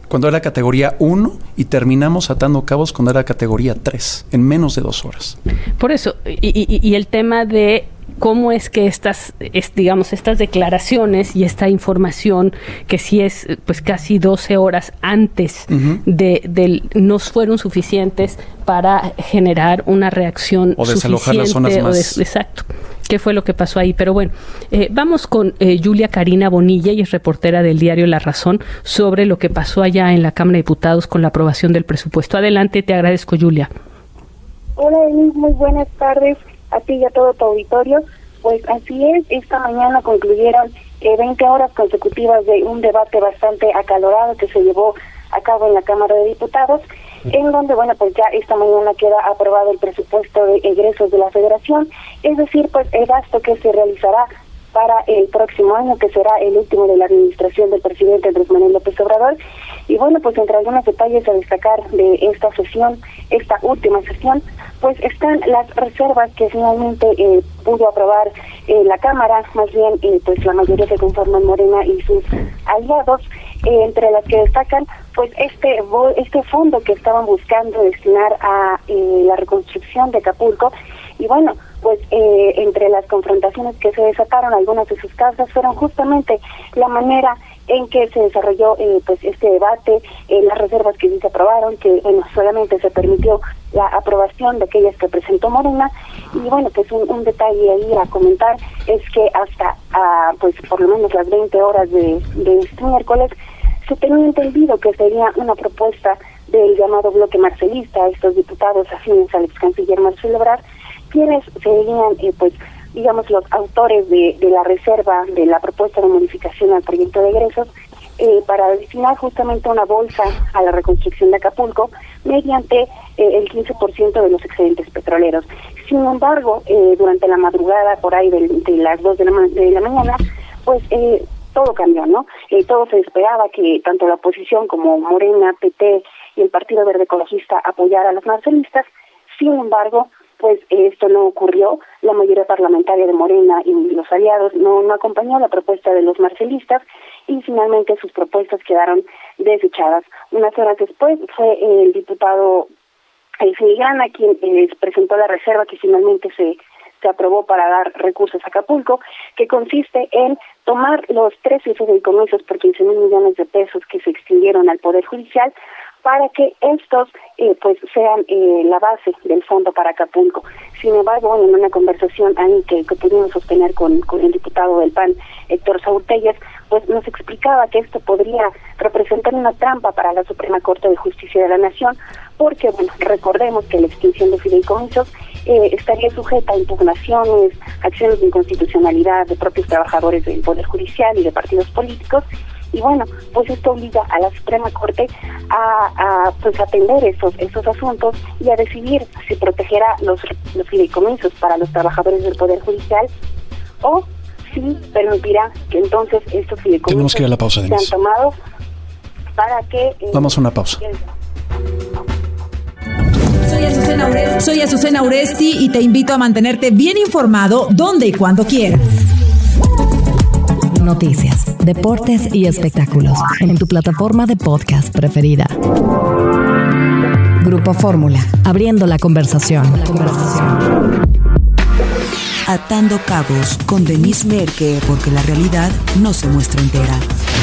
1 y terminamos atando cabos cuando era categoría 3, en menos de 2 horas. Por eso, y el tema de cómo es que estas declaraciones y esta información, que sí es pues casi 12 horas antes no fueron suficientes para generar una reacción o desalojar las zonas más. Exacto. ¿Qué fue lo que pasó ahí? Pero bueno, vamos con Julia Karina Bonilla, y es reportera del diario La Razón, sobre lo que pasó allá en la Cámara de Diputados con la aprobación del presupuesto. Adelante, te agradezco, Julia. Hola, Denise, muy buenas tardes a ti y a todo tu auditorio. Pues así es, esta mañana concluyeron 20 horas consecutivas de un debate bastante acalorado que se llevó a cabo en la Cámara de Diputados, en donde, pues ya esta mañana queda aprobado el presupuesto de egresos de la Federación, es decir, pues el gasto que se realizará para el próximo año, que será el último de la administración del presidente Andrés Manuel López Obrador. Y pues entre algunos detalles a destacar de esta sesión, esta última sesión, pues están las reservas que finalmente pudo aprobar la Cámara, más bien pues la mayoría que conforman Morena y sus aliados, entre las que destacan pues este fondo que estaban buscando destinar a la reconstrucción de Acapulco. Y pues entre las confrontaciones que se desataron, algunas de sus causas fueron justamente la manera en que se desarrolló pues este debate, las reservas que sí se aprobaron, que solamente se permitió la aprobación de aquellas que presentó Morena. Y pues un detalle ahí a comentar es que hasta pues por lo menos las 20 horas de este miércoles se tenía entendido que sería una propuesta del llamado bloque marcelista, estos diputados afines al ex canciller Marcelo Ebrard, quienes serían los autores de la reserva de la propuesta de modificación al proyecto de egresos, para destinar justamente una bolsa a la reconstrucción de Acapulco mediante el 15% de los excedentes petroleros. Sin embargo, durante la madrugada, por ahí de las 2 de la mañana, pues todo cambió, ¿no? Todo se esperaba que tanto la oposición como Morena, PT y el Partido Verde Ecologista apoyara a los marcelistas. Sin embargo, pues esto no ocurrió. La mayoría parlamentaria de Morena y los aliados no acompañó la propuesta de los marcelistas, y finalmente sus propuestas quedaron desechadas. Unas horas después fue el diputado Filigrana quien presentó la reserva que finalmente se aprobó para dar recursos a Acapulco, que consiste en tomar los 13 fideicomisos por 15,000 millones de pesos que se extendieron al Poder Judicial, para que estos pues sean la base del fondo para Acapulco. Sin embargo, en una conversación ahí que pudimos sostener con el diputado del PAN, Héctor Saúl Telles, pues nos explicaba que esto podría representar una trampa para la Suprema Corte de Justicia de la Nación, porque recordemos que la extinción de fideicomisos estaría sujeta a impugnaciones, acciones de inconstitucionalidad de propios trabajadores del Poder Judicial y de partidos políticos. Y pues esto obliga a la Suprema Corte a atender esos asuntos y a decidir si protegerá los fideicomisos para los trabajadores del Poder Judicial, o si permitirá que entonces estos fideicomisos sean tomados para que... Vamos a una pausa. Soy Azucena Uresti y te invito a mantenerte bien informado donde y cuando quieras. Noticias, deportes y espectáculos en tu plataforma de podcast preferida. Grupo Fórmula, abriendo la conversación. Atando cabos con Denise Merker, porque la realidad no se muestra entera.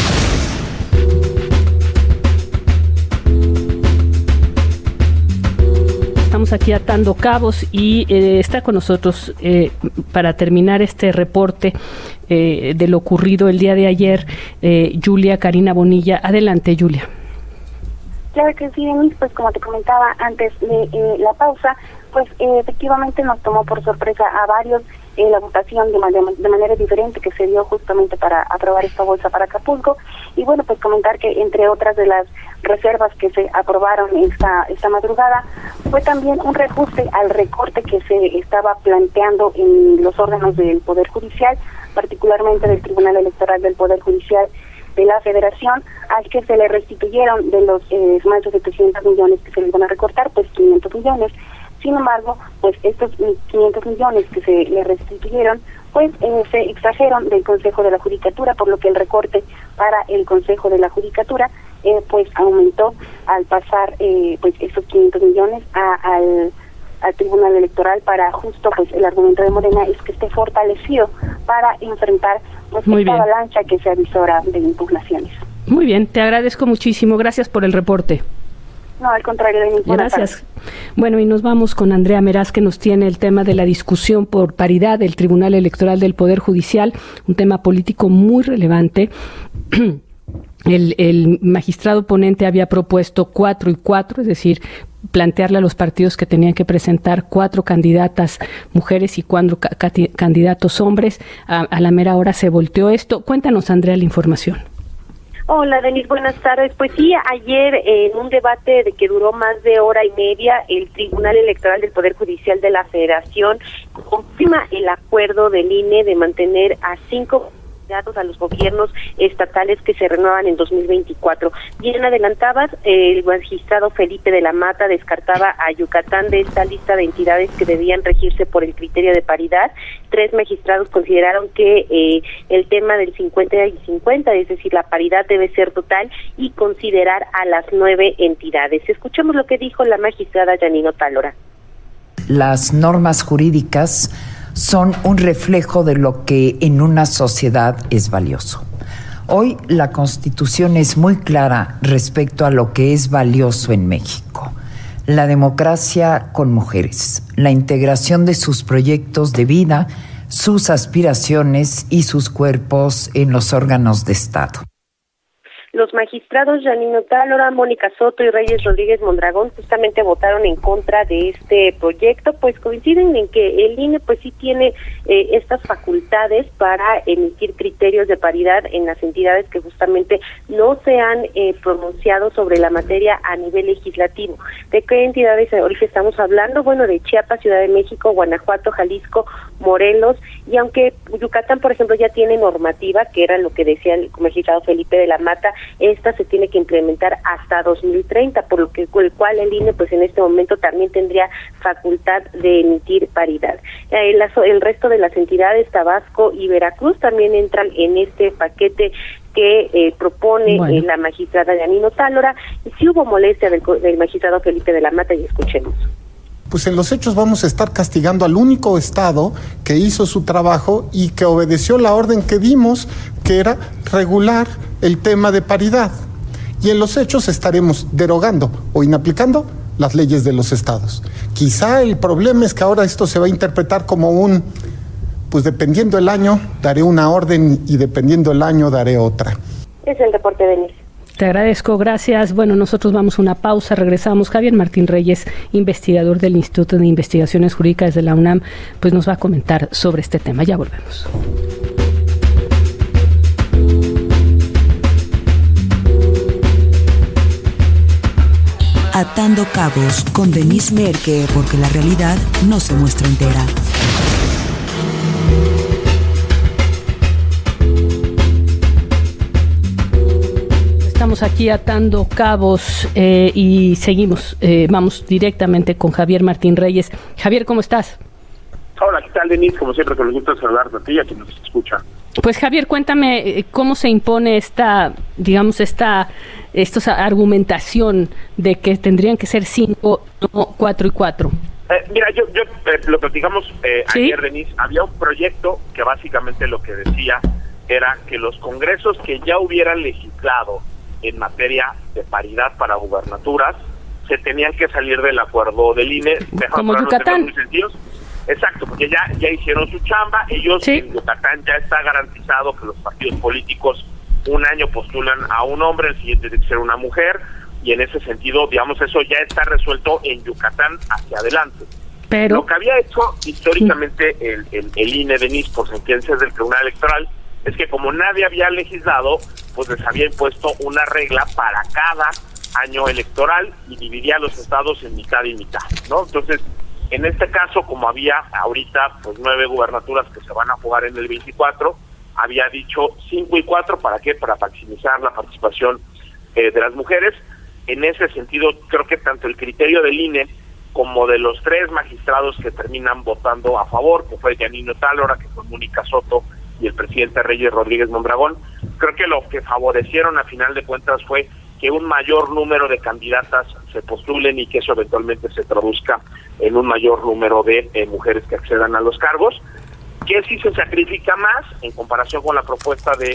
Estamos aquí atando cabos y está con nosotros para terminar este reporte de lo ocurrido el día de ayer, Julia Karina Bonilla. Adelante, Julia. Claro que sí, Denise, pues como te comentaba antes de la pausa, pues efectivamente nos tomó por sorpresa a varios la votación de manera diferente que se dio justamente para aprobar esta bolsa para Acapulco. Y bueno, pues comentar que entre otras de las reservas que se aprobaron esta madrugada fue también un reajuste al recorte que se estaba planteando en los órganos del Poder Judicial, particularmente del Tribunal Electoral del Poder Judicial de la Federación, al que se le restituyeron de los más de 700 millones que se les van a recortar, pues 500 millones. Sin embargo, pues estos 500 millones que se le restituyeron, pues se extrajeron del Consejo de la Judicatura, por lo que el recorte para el Consejo de la Judicatura pues aumentó al pasar pues estos 500 millones al Tribunal Electoral, para justo pues el argumento de Morena es que esté fortalecido para enfrentar pues esta avalancha que se avisora de impugnaciones. Muy bien, te agradezco muchísimo, gracias por el reporte. No, al contrario, de ninguna. Gracias. Bueno, y nos vamos con Andrea Meraz, que nos tiene el tema de la discusión por paridad del Tribunal Electoral del Poder Judicial, un tema político muy relevante. El magistrado ponente había propuesto 4 y 4, es decir, plantearle a los partidos que tenían que presentar 4 candidatas mujeres y 4 candidatos hombres. A la mera hora se volteó esto. Cuéntanos, Andrea, la información. Hola, Denise, buenas tardes. Pues sí, ayer en un debate de que duró más de hora y media, el Tribunal Electoral del Poder Judicial de la Federación confirma el acuerdo del INE de mantener a 5 candidatos a los gobiernos estatales que se renuevan en 2024. Bien adelantabas, el magistrado Felipe de la Mata descartaba a Yucatán de esta lista de entidades que debían regirse por el criterio de paridad. 3 magistrados consideraron que el tema del 50 y 50, es decir, la paridad debe ser total, y considerar a las 9 entidades. Escuchemos lo que dijo la magistrada Janine Otálora. Las normas jurídicas son un reflejo de lo que en una sociedad es valioso. Hoy la Constitución es muy clara respecto a lo que es valioso en México: la democracia con mujeres, la integración de sus proyectos de vida, sus aspiraciones y sus cuerpos en los órganos de Estado. Los magistrados Janine Otálora, Mónica Soto y Reyes Rodríguez Mondragón justamente votaron en contra de este proyecto, pues coinciden en que el INE pues sí tiene estas facultades para emitir criterios de paridad en las entidades que justamente no se han pronunciado sobre la materia a nivel legislativo. ¿De qué entidades ahorita estamos hablando? Bueno, de Chiapas, Ciudad de México, Guanajuato, Jalisco, Morelos, y aunque Yucatán, por ejemplo, ya tiene normativa, que era lo que decía el magistrado Felipe de la Mata, esta se tiene que implementar hasta 2030, por lo que el cual el INE pues en este momento también tendría facultad de emitir paridad. El resto de las entidades, Tabasco y Veracruz, también entran en este paquete que propone la magistrada Janine Otálora, y sí hubo molestia del magistrado Felipe de la Mata, y escuchemos. Pues en los hechos vamos a estar castigando al único estado que hizo su trabajo y que obedeció la orden que dimos, que era regular el tema de paridad. Y en los hechos estaremos derogando o inaplicando las leyes de los estados. Quizá el problema es que ahora esto se va a interpretar como pues dependiendo el año daré una orden y dependiendo el año daré otra. Es el reporte de Denise. Te agradezco, gracias. Bueno, nosotros vamos a una pausa, regresamos. Javier Martín Reyes, investigador del Instituto de Investigaciones Jurídicas de la UNAM, pues nos va a comentar sobre este tema. Ya volvemos. Atando cabos con Denise Merker, porque la realidad no se muestra entera. estamos aquí atando cabos y seguimos. Vamos directamente con Javier Martín Reyes. Javier, ¿cómo estás? Hola, ¿qué tal, Denise? Como siempre, con el gusto de saludarte a ti y a quien nos escucha. Pues Javier, cuéntame cómo se impone esta argumentación de que tendrían que ser 5, no 4 y 4. Mira, yo lo platicamos ayer, Denise. Había un proyecto que básicamente lo que decía era que los congresos que ya hubieran legislado en materia de paridad para gubernaturas se tenían que salir del acuerdo del INE. Como Yucatán. Muy sencillos. Exacto, porque ya hicieron su chamba. Ellos, sí. En Yucatán ya está garantizado que los partidos políticos un año postulan a un hombre, el siguiente tiene que ser una mujer, y en ese sentido, digamos, eso ya está resuelto en Yucatán hacia adelante. Pero lo que había hecho históricamente el INE, Denise, por sentencias del Tribunal Electoral, es que como nadie había legislado, pues les había impuesto una regla para cada año electoral y dividía a los estados en mitad y mitad, ¿no? Entonces, en este caso, como había ahorita pues 9 gubernaturas que se van a jugar en el 24, había dicho 5 y 4, ¿para qué? Para maximizar la participación de las mujeres. En ese sentido, creo que tanto el criterio del INE como de los 3 magistrados que terminan votando a favor, que fue Janino Tálora, que fue Mónica Soto y el presidente Reyes Rodríguez Mondragón, creo que lo que favorecieron a final de cuentas fue que un mayor número de candidatas se postulen y que eso eventualmente se traduzca en un mayor número de mujeres que accedan a los cargos, que sí se sacrifica más en comparación con la propuesta de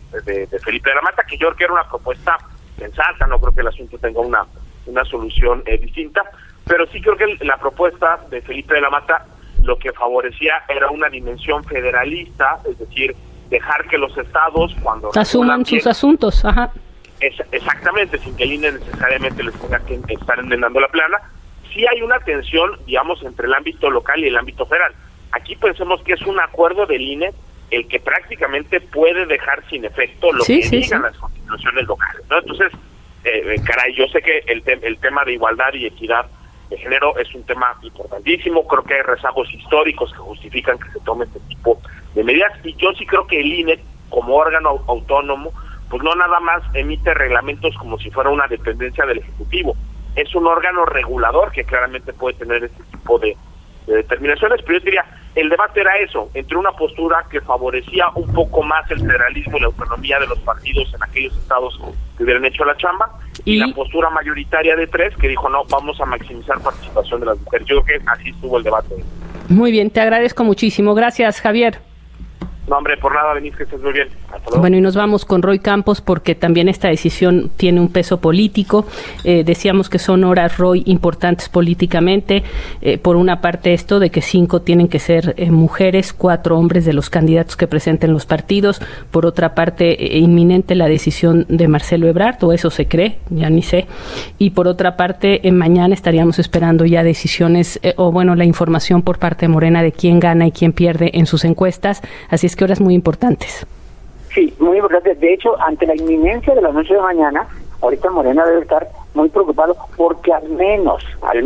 Felipe de la Mata, que yo creo que era una propuesta sensata, no creo que el asunto tenga una solución distinta, pero sí creo que la propuesta de Felipe de la Mata lo que favorecía era una dimensión federalista, es decir, dejar que los estados, cuando asuman sus asuntos, ajá. Exactamente, sin que el INE necesariamente les tenga que estar enmendando la plana. Sí hay una tensión, digamos, entre el ámbito local y el ámbito federal. Aquí pensemos que es un acuerdo del INE el que prácticamente puede dejar sin efecto lo que digan las constituciones locales, ¿no? Entonces, caray, yo sé que el tema de igualdad y equidad de género es un tema importantísimo. Creo que hay rezagos históricos que justifican que se tome este tipo de medidas, y yo sí creo que el INE, como órgano autónomo, pues no nada más emite reglamentos como si fuera una dependencia del Ejecutivo. Es un órgano regulador que claramente puede tener este tipo de determinaciones, pero yo diría, el debate era eso, entre una postura que favorecía un poco más el federalismo y la autonomía de los partidos en aquellos estados que hubieran hecho la chamba, y la postura mayoritaria de 3 que dijo, no, vamos a maximizar participación de las mujeres. Yo creo que así estuvo el debate. Muy bien, te agradezco muchísimo. Gracias, Javier. No, hombre, por nada, Denise, que estés muy bien. Bueno, y nos vamos con Roy Campos porque también esta decisión tiene un peso político. Decíamos que son horas, Roy, importantes políticamente. Por una parte esto de que 5 tienen que ser mujeres, 4 hombres de los candidatos que presenten los partidos. Por otra parte, inminente la decisión de Marcelo Ebrard, o eso se cree, ya ni sé. Y por otra parte, mañana estaríamos esperando ya decisiones, la información por parte de Morena de quién gana y quién pierde en sus encuestas. Así es que horas muy importantes. Sí, muy importante. De hecho, ante la inminencia de la noche de mañana, ahorita Morena debe estar muy preocupado porque al menos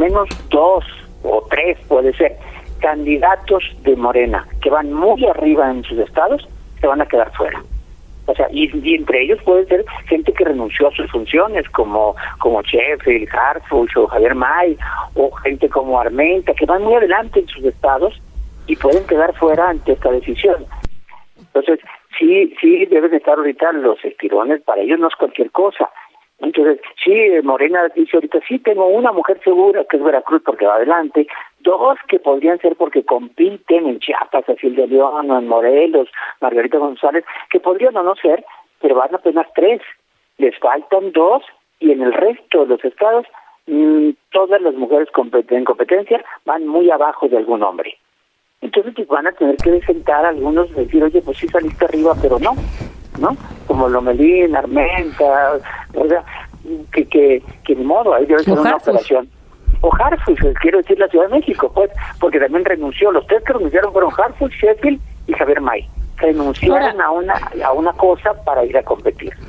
2 o 3 puede ser candidatos de Morena que van muy arriba en sus estados se van a quedar fuera. O sea, y entre ellos puede ser gente que renunció a sus funciones, como Sheffield, Harfuch o Javier May, o gente como Armenta, que van muy adelante en sus estados y pueden quedar fuera ante esta decisión. Entonces, sí deben estar ahorita los estirones, para ellos no es cualquier cosa. Entonces, sí, Morena dice ahorita, sí tengo una mujer segura, que es Veracruz, porque va adelante, 2 que podrían ser porque compiten en Chiapas, Cecil de León, o en Morelos, Margarita González, que podrían o no ser, pero van apenas 3. Les faltan 2, y en el resto de los estados, todas las mujeres en competencia van muy abajo de algún hombre. Entonces pues van a tener que sentar a algunos y decir, oye, pues sí saliste arriba, pero no, como Lomelín, Armenta, o sea, que ni modo, ahí debe ser una operación. O Harfuch, quiero decir la Ciudad de México, pues, porque también renunció. Los 3 que renunciaron fueron Harfuch, Sheffield y Javier May. Renunciaron a una cosa para ir a competir.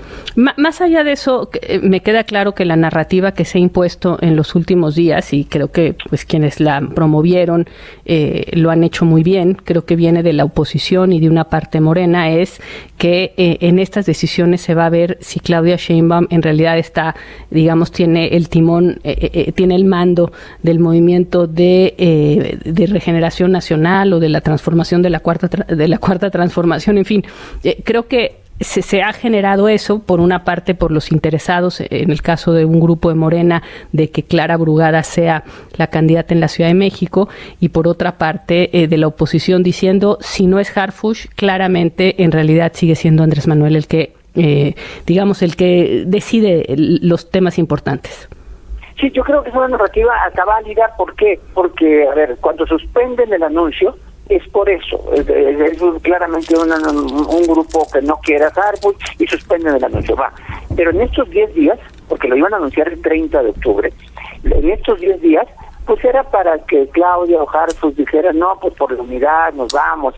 Más allá de eso, me queda claro que la narrativa que se ha impuesto en los últimos días, y creo que pues quienes la promovieron lo han hecho muy bien, creo que viene de la oposición y de una parte morena, es que en estas decisiones se va a ver si Claudia Sheinbaum en realidad está, digamos, tiene el timón, tiene el mando del movimiento de regeneración nacional o de la transformación de la cuarta transformación, en fin, creo que se ha generado eso, por una parte por los interesados, en el caso de un grupo de Morena, de que Clara Brugada sea la candidata en la Ciudad de México, y por otra parte de la oposición diciendo, si no es Harfuch, claramente en realidad sigue siendo Andrés Manuel el que, digamos, el que decide los temas importantes. Sí, yo creo que es una narrativa hasta válida. ¿Por qué? Porque, a ver, cuando suspenden el anuncio, es por eso. Es claramente un grupo que no quiere a Harfuch y suspenden el anuncio. Va. Pero en estos 10 días, porque lo iban a anunciar el 30 de octubre, en estos 10 días, pues era para que Claudia o Harfuch dijeran, no, pues por la unidad nos vamos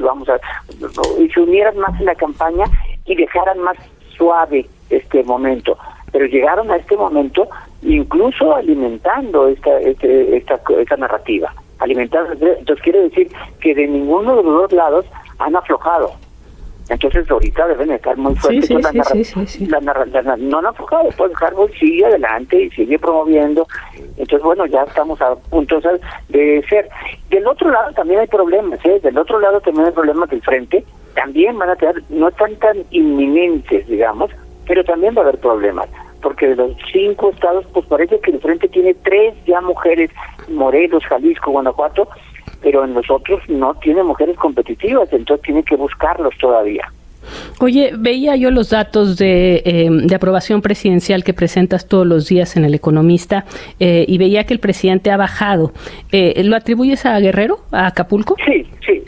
y se unieran más en la campaña y dejaran más suave este momento. Pero llegaron a este momento incluso alimentando esta narrativa. Entonces quiere decir que de ninguno de los dos lados han aflojado. Entonces ahorita deben estar muy fuertes con la narrativa. No han aflojado, pues Harfuch sigue adelante y sigue promoviendo. Entonces bueno, ya estamos a punto de ser. Del otro lado también hay problemas, del otro lado también hay problemas del frente. También van a tener, no están tan inminentes, digamos, pero también va a haber problemas. Porque de los 5 estados, pues parece que el frente tiene 3 ya mujeres, Morelos, Jalisco, Guanajuato, pero en los otros no tiene mujeres competitivas, entonces tiene que buscarlos todavía. Oye, veía yo los datos de aprobación presidencial que presentas todos los días en El Economista, y veía que el presidente ha bajado. ¿Lo atribuyes a Guerrero, a Acapulco? Sí.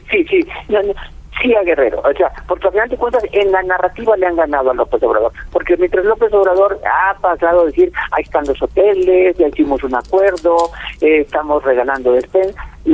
Sí, a Guerrero, o sea, porque al final de cuentas en la narrativa le han ganado a López Obrador, porque mientras López Obrador ha pasado a decir, ahí están los hoteles, ya hicimos un acuerdo, estamos regalando despensas,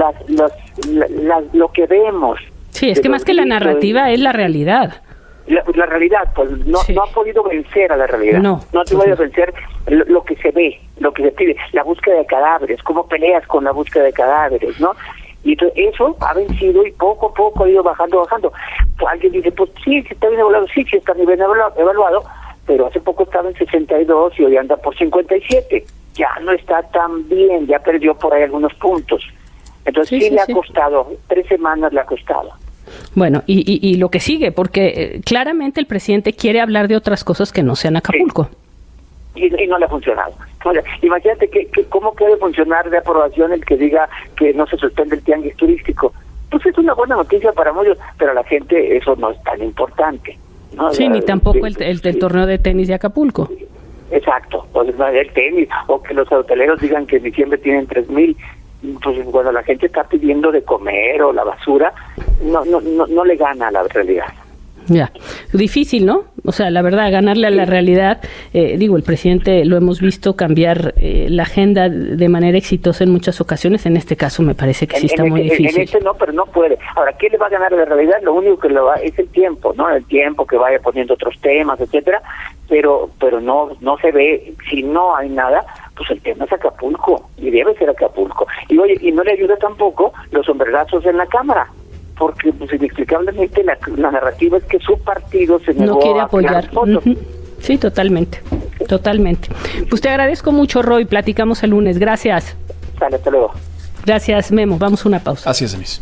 lo que vemos. Sí, es que más que la narrativa es la realidad. La realidad, pues no ha podido vencer a la realidad, no ha podido vencer lo que se ve, lo que se pide, la búsqueda de cadáveres, cómo peleas con la búsqueda de cadáveres, ¿no? Y entonces eso ha vencido y poco a poco ha ido bajando. Pues alguien dice, pues sí está bien evaluado, sí está bien evaluado, pero hace poco estaba en 62 y hoy anda por 57. Ya no está tan bien, ya perdió por ahí algunos puntos. Entonces sí le ha costado, 3 semanas le ha costado. Bueno, y lo que sigue, porque claramente el presidente quiere hablar de otras cosas que no sean Acapulco. Y no le ha funcionado. O sea, imagínate cómo puede funcionar de aprobación el que diga que no se suspende el tianguis turístico. Pues es una buena noticia para muchos, pero a la gente eso no es tan importante, ¿no? Sí, ni tampoco el torneo de tenis de Acapulco. Exacto, pues el tenis, o que los hoteleros digan que en diciembre tienen 3,000. Pues cuando la gente está pidiendo de comer o la basura, no le gana a la realidad. Ya, difícil, ¿no? O sea, la verdad, ganarle a la realidad, el presidente lo hemos visto cambiar la agenda de manera exitosa en muchas ocasiones. En este caso me parece que sí está muy difícil. En este no, pero no puede. Ahora, ¿qué le va a ganar a la realidad? Lo único que es el tiempo, ¿no? El tiempo que vaya poniendo otros temas, etcétera, pero no se ve, si no hay nada, pues el tema es Acapulco, y debe ser Acapulco. Y oye, y no le ayuda tampoco los sombrerazos en la Cámara, porque pues inexplicablemente la narrativa es que su partido se negó no quiere apoyar. Sí, totalmente. Pues te agradezco mucho, Roy, platicamos el lunes. Gracias. Sale, hasta luego. Gracias, Memo. Vamos a una pausa. Así es, Denise.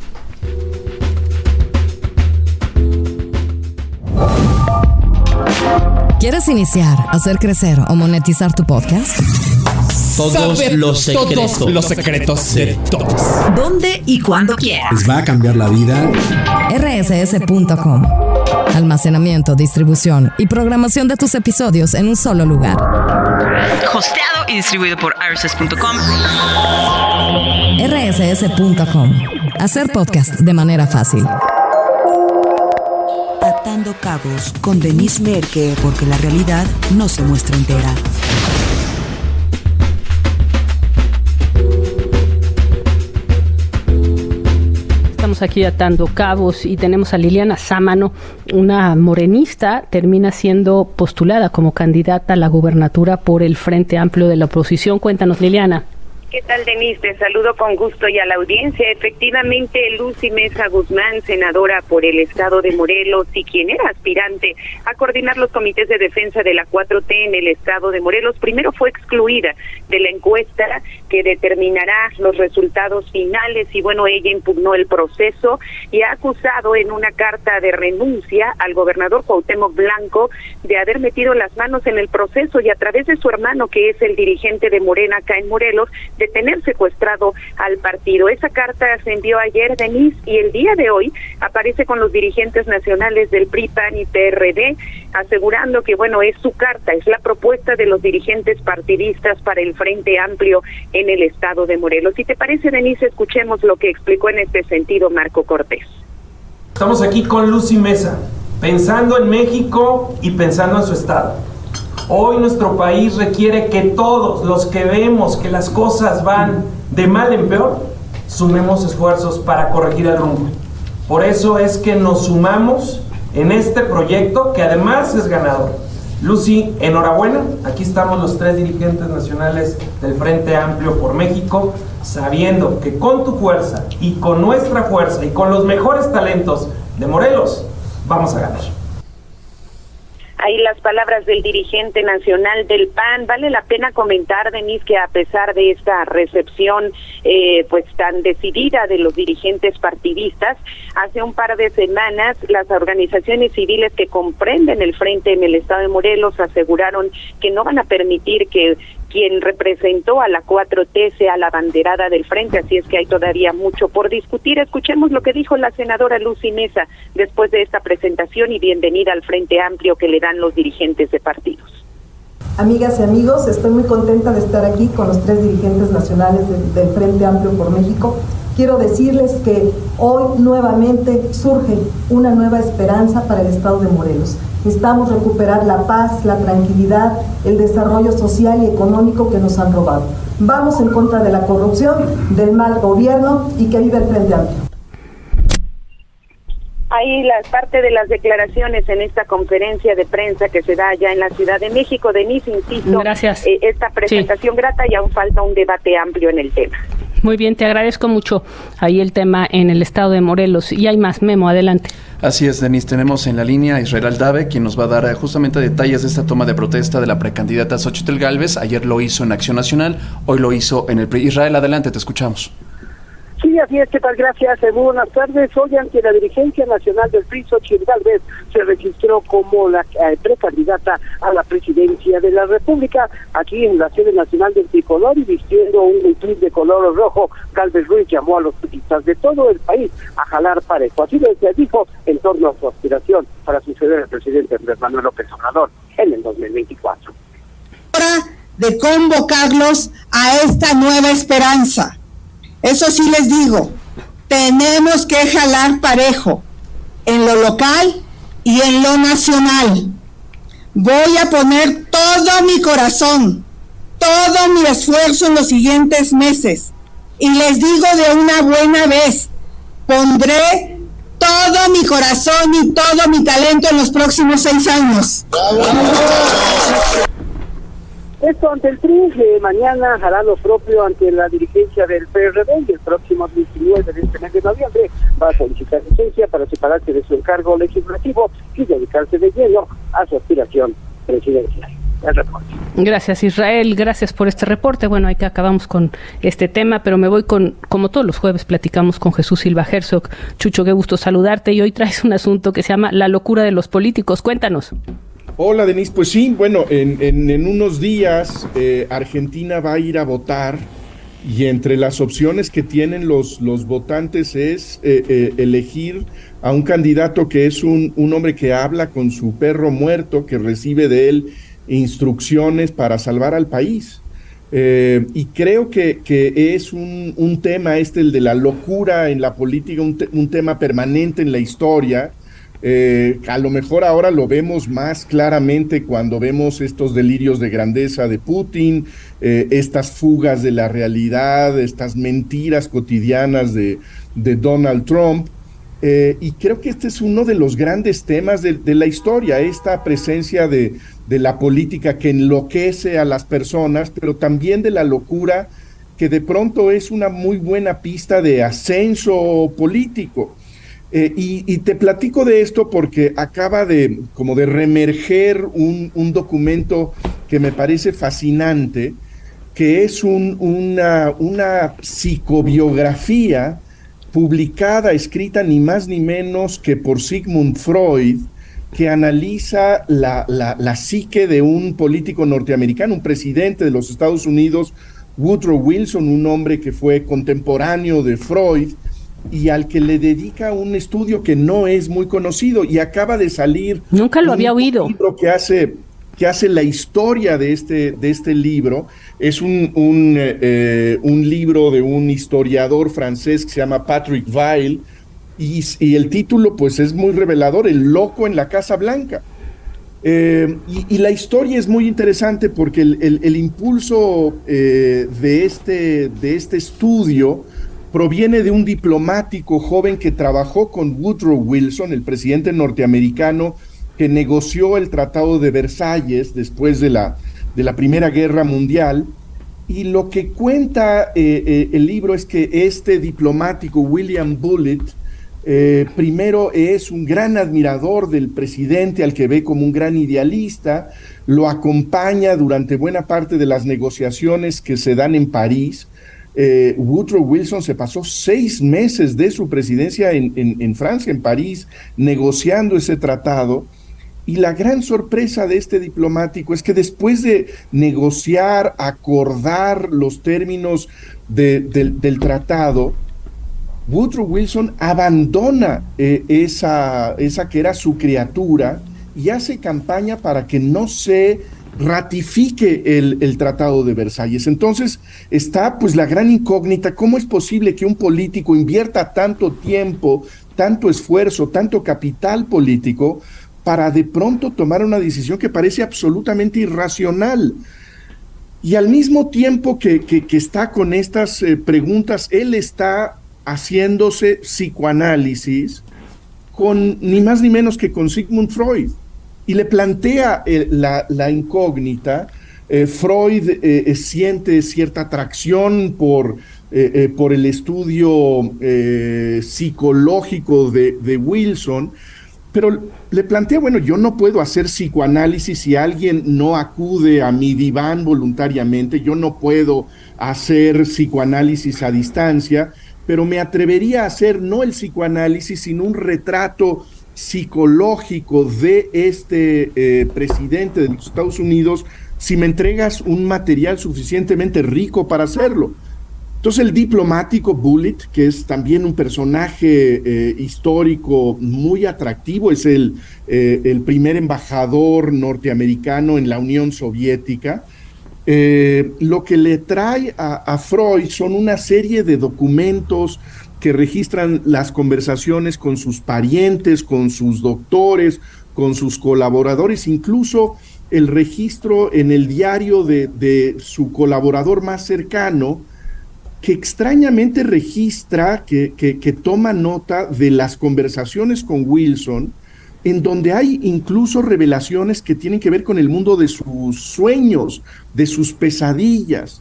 ¿Quieres iniciar, hacer crecer o monetizar tu podcast? Todos los secretos de todos. ¿Dónde y cuándo quieras? Les va a cambiar la vida. rss.com. Almacenamiento, distribución y programación de tus episodios en un solo lugar. Hosteado y distribuido por rss.com. rss.com. Hacer podcast de manera fácil. Atando cabos con Denise Merker, porque la realidad no se muestra entera. estamos aquí atando cabos y tenemos a Liliana Sámano, una morenista, termina siendo postulada como candidata a la gubernatura por el Frente Amplio de la oposición. Cuéntanos, Liliana. ¿Qué tal, Denise? Te saludo con gusto y a la audiencia. Efectivamente, Lucy Mesa Guzmán, senadora por el estado de Morelos y quien era aspirante a coordinar los comités de defensa de la 4T en el estado de Morelos, primero fue excluida de la encuesta que determinará los resultados finales y bueno, ella impugnó el proceso y ha acusado en una carta de renuncia al gobernador Cuauhtémoc Blanco de haber metido las manos en el proceso y a través de su hermano, que es el dirigente de Morena acá en Morelos, de tener secuestrado al partido. Esa carta se envió ayer, Denise, y el día de hoy aparece con los dirigentes nacionales del PRI, PAN y PRD, asegurando que, bueno, es su carta, es la propuesta de los dirigentes partidistas para el Frente Amplio en el estado de Morelos. Si te parece, Denise, escuchemos lo que explicó en este sentido Marco Cortés. Estamos aquí con Lucy Mesa, pensando en México y pensando en su estado. Hoy nuestro país requiere que todos los que vemos que las cosas van de mal en peor, sumemos esfuerzos para corregir el rumbo. Por eso es que nos sumamos en este proyecto que además es ganador. Lucy, enhorabuena. Aquí estamos los 3 dirigentes nacionales del Frente Amplio por México, sabiendo que con tu fuerza y con nuestra fuerza y con los mejores talentos de Morelos, vamos a ganar. Ahí las palabras del dirigente nacional del PAN. Vale la pena comentar, Denise, que a pesar de esta recepción pues tan decidida de los dirigentes partidistas, hace un par de semanas las organizaciones civiles que comprenden el frente en el estado de Morelos aseguraron que no van a permitir que quien representó a la 4T sea la abanderada del frente, así es que hay todavía mucho por discutir. Escuchemos lo que dijo la senadora Lucy Mesa después de esta presentación y bienvenida al Frente Amplio que le dan los dirigentes de partidos. Amigas y amigos, estoy muy contenta de estar aquí con los 3 dirigentes nacionales del Frente Amplio por México. Quiero decirles que hoy nuevamente surge una nueva esperanza para el estado de Morelos. Necesitamos recuperar la paz, la tranquilidad, el desarrollo social y económico que nos han robado. Vamos en contra de la corrupción, del mal gobierno y que viva el Frente Amplio. Ahí la parte de las declaraciones en esta conferencia de prensa que se da allá en la Ciudad de México. Denise, insisto, gracias. Esta presentación grata y aún falta un debate amplio en el tema. Muy bien, te agradezco mucho ahí el tema en el estado de Morelos. Y hay más, Memo, adelante. Así es, Denise, tenemos en la línea a Israel Aldave, quien nos va a dar justamente detalles de esta toma de protesta de la precandidata Xóchitl Gálvez. Ayer lo hizo en Acción Nacional, hoy lo hizo en el PRI. Israel, adelante, te escuchamos. Sí, así es, ¿qué tal? Gracias, muy buenas tardes. Hoy ante la dirigencia nacional del PRI, Xóchitl Gálvez se registró como la precandidata a la presidencia de la República, aquí en la sede nacional del Tricolor y vistiendo un tuit de color rojo. Gálvez Ruiz llamó a los turistas de todo el país a jalar parejo. Así lo dijo en torno a su aspiración para suceder al presidente Andrés Manuel López Obrador en el 2024. Hora de convocarlos a esta nueva esperanza. Eso sí les digo, tenemos que jalar parejo en lo local y en lo nacional. Voy a poner todo mi corazón, todo mi esfuerzo en los siguientes meses. Y les digo de una buena vez, pondré todo mi corazón y todo mi talento en los próximos 6 años. Esto ante el PRI, mañana hará lo propio ante la dirigencia del PRD y el próximo 19 de este mes de noviembre va a solicitar licencia para separarse de su encargo legislativo y dedicarse de lleno a su aspiración presidencial. El reporte. Gracias, Israel, gracias por este reporte. Bueno, ahí que acabamos con este tema, pero me voy con, como todos los jueves, platicamos con Jesús Silva Herzog. Chucho, qué gusto saludarte y hoy traes un asunto que se llama la locura de los políticos. Cuéntanos. Hola, Denise. Pues sí, bueno, en unos días Argentina va a ir a votar y entre las opciones que tienen los votantes es elegir a un candidato que es un hombre que habla con su perro muerto, que recibe de él instrucciones para salvar al país. Y creo que es un tema el de la locura en la política, un tema permanente en la historia. A lo mejor ahora lo vemos más claramente cuando vemos estos delirios de grandeza de Putin, estas fugas de la realidad, estas mentiras cotidianas de Donald Trump. Y creo que este es uno de los grandes temas de la historia, esta presencia de la política que enloquece a las personas, pero también de la locura que de pronto es una muy buena pista de ascenso político. Y te platico de esto porque acaba de reemerger un documento que me parece fascinante, que es una psicobiografía publicada, escrita ni más ni menos que por Sigmund Freud, que analiza la psique de un político norteamericano, un presidente de los Estados Unidos, Woodrow Wilson, un hombre que fue contemporáneo de Freud y al que le dedica un estudio que no es muy conocido, y acaba de salir. Nunca lo había oído. Un libro que hace la historia de este libro. Es un libro de un historiador francés que se llama Patrick Weil, y el título pues es muy revelador: El loco en la Casa Blanca. Y la historia es muy interesante porque el impulso de este estudio proviene de un diplomático joven que trabajó con Woodrow Wilson, el presidente norteamericano que negoció el Tratado de Versalles después de la Primera Guerra Mundial. Y lo que cuenta el libro es que este diplomático, William Bullitt, primero es un gran admirador del presidente, al que ve como un gran idealista, lo acompaña durante buena parte de las negociaciones que se dan en París. Woodrow Wilson se pasó 6 meses de su presidencia en Francia, en París, negociando ese tratado. Y la gran sorpresa de este diplomático es que después de negociar, acordar los términos del tratado, Woodrow Wilson abandona esa que era su criatura y hace campaña para que no se ratifique el Tratado de Versalles. Entonces está pues la gran incógnita: ¿cómo es posible que un político invierta tanto tiempo, tanto esfuerzo, tanto capital político para de pronto tomar una decisión que parece absolutamente irracional? Y al mismo tiempo que está con estas preguntas, él está haciéndose psicoanálisis con ni más ni menos que con Sigmund Freud, y le plantea la incógnita. Freud siente cierta atracción por el estudio psicológico de Wilson, pero le plantea, bueno, yo no puedo hacer psicoanálisis si alguien no acude a mi diván voluntariamente, yo no puedo hacer psicoanálisis a distancia, pero me atrevería a hacer no el psicoanálisis, sino un retrato psicológico de este presidente de los Estados Unidos, si me entregas un material suficientemente rico para hacerlo. Entonces el diplomático Bullitt, que es también un personaje histórico muy atractivo, es el primer embajador norteamericano en la Unión Soviética, lo que le trae a Freud son una serie de documentos que registran las conversaciones con sus parientes, con sus doctores, con sus colaboradores, incluso el registro en el diario de su colaborador más cercano, que extrañamente registra, que toma nota de las conversaciones con Wilson, en donde hay incluso revelaciones que tienen que ver con el mundo de sus sueños, de sus pesadillas.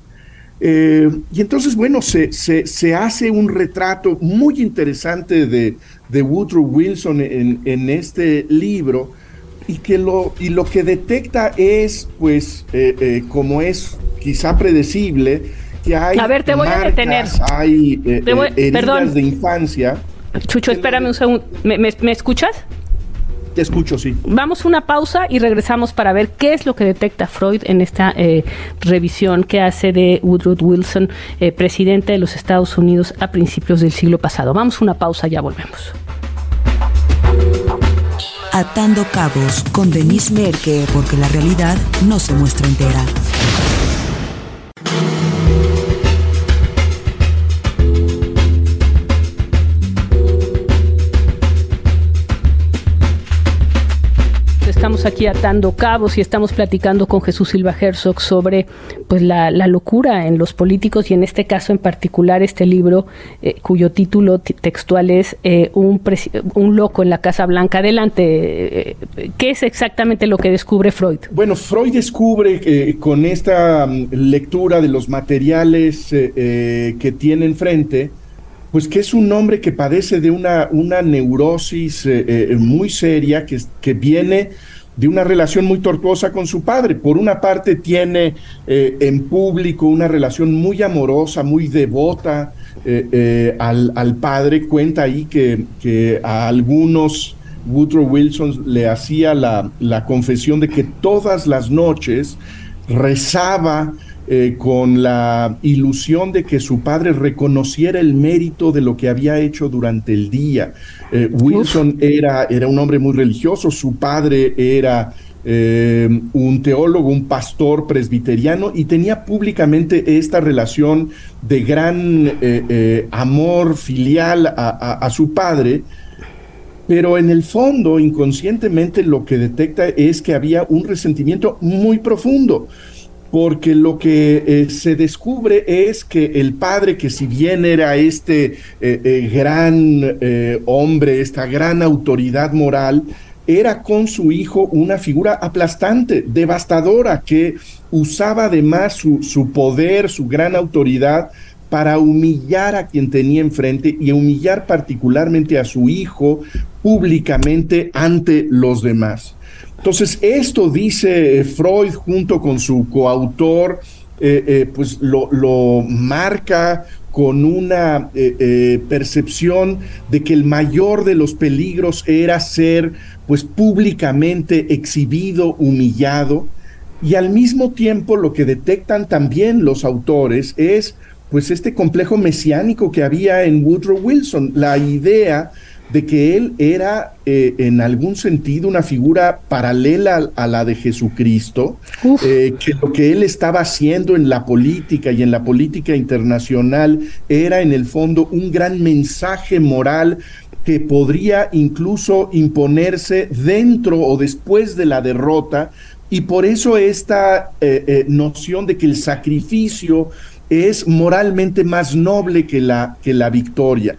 Y entonces, bueno, se hace un retrato muy interesante de Woodrow Wilson en este libro, y lo que detecta es, pues, como es quizá predecible, que hay a ver, te voy marcas, a detener. Hay heridas perdón. de infancia. Chucho, espérame un segundo. ¿Me escuchas? Te escucho, sí. Vamos a una pausa y regresamos para ver qué es lo que detecta Freud en esta revisión que hace de Woodrow Wilson, presidente de los Estados Unidos a principios del siglo pasado. Vamos a una pausa, ya volvemos. Atando cabos con Denise Merker, porque la realidad no se muestra entera. estamos aquí atando cabos y estamos platicando con Jesús Silva Herzog sobre pues la locura en los políticos y en este caso en particular este libro cuyo título textual es un loco en la Casa Blanca. Adelante, ¿qué es exactamente lo que descubre Freud? Bueno, Freud descubre con esta lectura de los materiales que tiene enfrente, pues que es un hombre que padece de una neurosis muy seria, que viene de una relación muy tortuosa con su padre. Por una parte tiene en público una relación muy amorosa, muy devota al padre. Cuenta ahí que a algunos Woodrow Wilson le hacía la confesión de que todas las noches rezaba con la ilusión de que su padre reconociera el mérito de lo que había hecho durante el día. Wilson era un hombre muy religioso, su padre era un teólogo, un pastor presbiteriano, y tenía públicamente esta relación de gran amor filial a su padre. Pero en el fondo, inconscientemente, lo que detecta es que había un resentimiento muy profundo, porque lo que se descubre es que el padre, que si bien era este gran hombre, esta gran autoridad moral, era con su hijo una figura aplastante, devastadora, que usaba además su poder, su gran autoridad, para humillar a quien tenía enfrente y humillar particularmente a su hijo públicamente ante los demás. Entonces, esto dice Freud junto con su coautor, pues lo marca con una percepción de que el mayor de los peligros era ser pues públicamente exhibido, humillado, y al mismo tiempo lo que detectan también los autores es pues este complejo mesiánico que había en Woodrow Wilson, la idea de que él era en algún sentido una figura paralela a la de Jesucristo, que lo que él estaba haciendo en la política y en la política internacional era en el fondo un gran mensaje moral que podría incluso imponerse dentro o después de la derrota, y por eso esta noción de que el sacrificio es moralmente más noble que la victoria.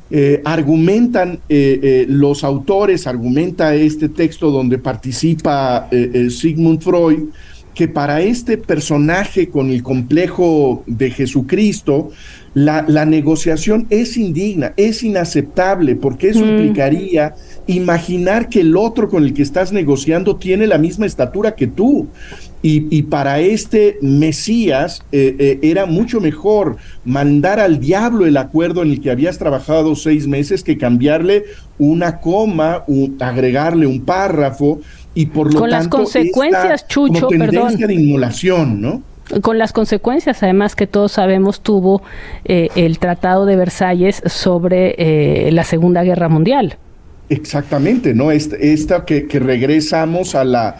Argumentan los autores, argumenta este texto donde participa Sigmund Freud, que para este personaje con el complejo de Jesucristo, la negociación es indigna, es inaceptable, porque eso implicaría imaginar que el otro con el que estás negociando tiene la misma estatura que tú. Y para este Mesías era mucho mejor mandar al diablo el acuerdo en el que habías trabajado 6 meses que cambiarle una coma, agregarle un párrafo, y por lo con tanto las consecuencias, Chucho, como tendencia de inmolación, ¿no? Con las consecuencias, además, que todos sabemos tuvo el Tratado de Versalles sobre la Segunda Guerra Mundial. Exactamente, ¿no? Esta que regresamos a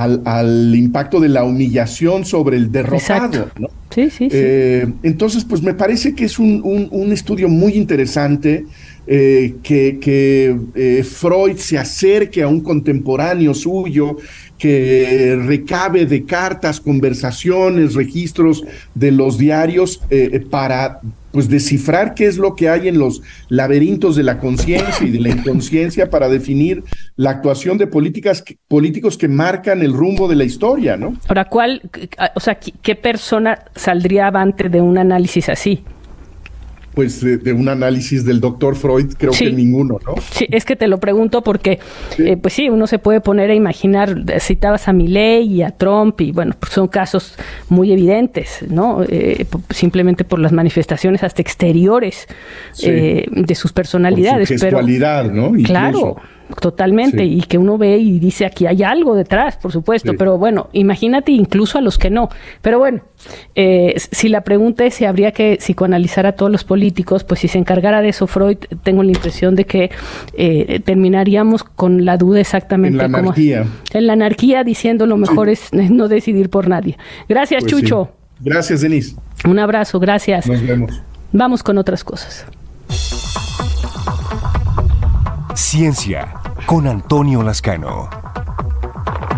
al impacto de la humillación sobre el derrotado, ¿no? Sí. Entonces, pues me parece que es un estudio muy interesante, que Freud se acerque a un contemporáneo suyo, que recabe de cartas, conversaciones, registros de los diarios para pues descifrar qué es lo que hay en los laberintos de la conciencia y de la inconsciencia para definir la actuación de políticos que marcan el rumbo de la historia, ¿no? Ahora, ¿qué persona saldría avante de un análisis así? Pues de un análisis del doctor Freud, creo que ninguno, ¿no? Sí, es que te lo pregunto porque, pues sí, uno se puede poner a imaginar, citabas a Milei y a Trump, y bueno, pues son casos muy evidentes, ¿no? Simplemente por las manifestaciones hasta exteriores de sus personalidades. Por su gestualidad, ¿no? Incluso. Claro. Totalmente, y que uno ve y dice aquí hay algo detrás, por supuesto, pero bueno, imagínate incluso a los que no. Pero bueno, si la pregunta es si habría que psicoanalizar a todos los políticos, pues si se encargara de eso Freud, tengo la impresión de que terminaríamos con la duda exactamente. En la anarquía. En la anarquía, diciendo lo mejor es no decidir por nadie. Gracias, pues Chucho. Sí. Gracias, Denise. Un abrazo, gracias. Nos vemos. Vamos con otras cosas. Ciencia, con Antonio Lascano.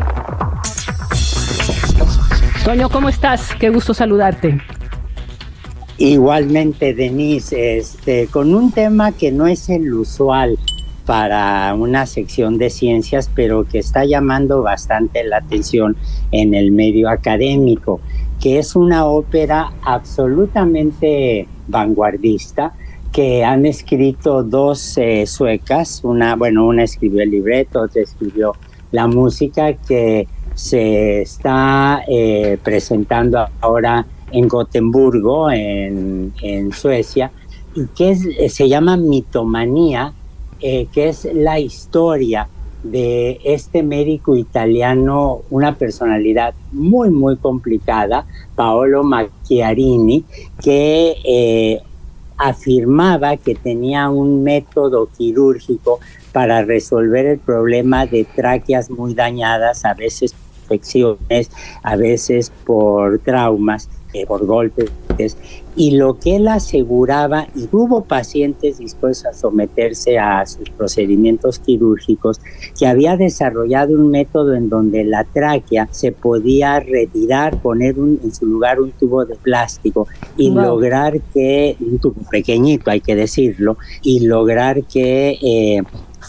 Toño, ¿cómo estás? Qué gusto saludarte. Igualmente, Denise, con un tema que no es el usual para una sección de ciencias, pero que está llamando bastante la atención en el medio académico, que es una ópera absolutamente vanguardista que han escrito dos suecas, una escribió el libreto, otra escribió la música, que se está presentando ahora en Gotemburgo, en Suecia, y que se llama Mitomanía, que es la historia de este médico italiano, una personalidad muy, muy complicada, Paolo Macchiarini, que afirmaba que tenía un método quirúrgico para resolver el problema de tráqueas muy dañadas, a veces por infecciones, a veces por traumas, por golpes, y lo que él aseguraba, y hubo pacientes dispuestos a someterse a sus procedimientos quirúrgicos, que había desarrollado un método en donde la tráquea se podía retirar, poner en su lugar un tubo de plástico y lograr que, un tubo pequeñito hay que decirlo, y lograr que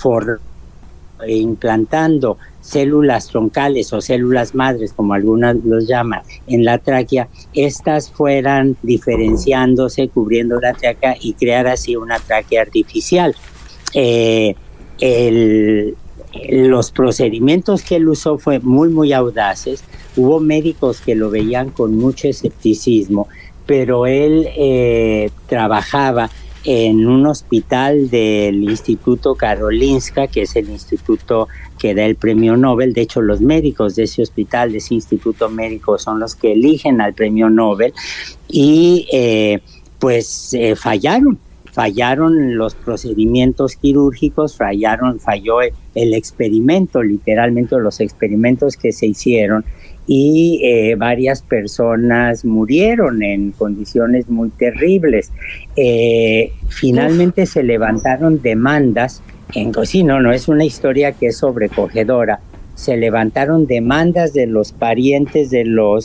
implantando células troncales o células madres, como algunas los llaman, en la tráquea, estas fueran diferenciándose, cubriendo la tráquea y crear así una tráquea artificial. Los procedimientos que él usó fue muy, muy audaces. Hubo médicos que lo veían con mucho escepticismo, pero él trabajaba en un hospital del Instituto Karolinska, que es el instituto que da el premio Nobel. De hecho, los médicos de ese hospital, de ese instituto médico, son los que eligen al premio Nobel, y fallaron los procedimientos quirúrgicos, falló el experimento, literalmente los experimentos que se hicieron, y varias personas murieron en condiciones muy terribles. Finalmente se levantaron demandas, no es una historia que es sobrecogedora. Se levantaron demandas de los parientes de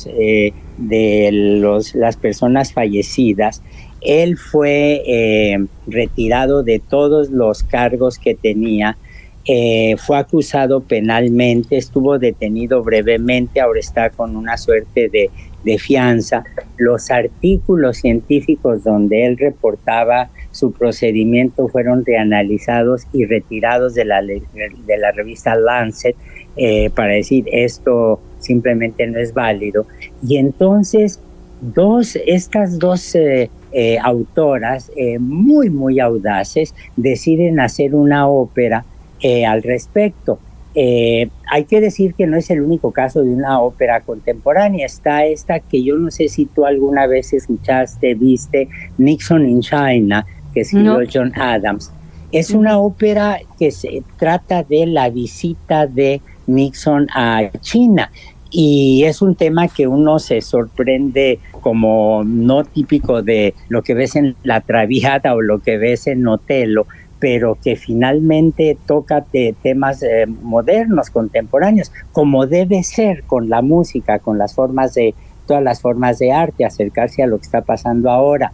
las personas fallecidas. Él fue retirado de todos los cargos que tenía. Fue acusado penalmente, estuvo detenido brevemente, ahora está con una suerte de fianza. Los artículos científicos donde él reportaba su procedimiento fueron reanalizados y retirados de la revista Lancet, para decir esto simplemente no es válido. Y entonces estas dos autoras muy, muy audaces deciden hacer una ópera al respecto. Hay que decir que no es el único caso de una ópera contemporánea. Está esta que yo no sé si tú alguna vez escuchaste, viste, Nixon in China, que escribió John Adams. Es una ópera que se trata de la visita de Nixon a China, y es un tema que uno se sorprende como no típico de lo que ves en La Traviata o lo que ves en Otello, pero que finalmente toca temas modernos, contemporáneos, como debe ser con la música, con todas las formas de arte, acercarse a lo que está pasando ahora.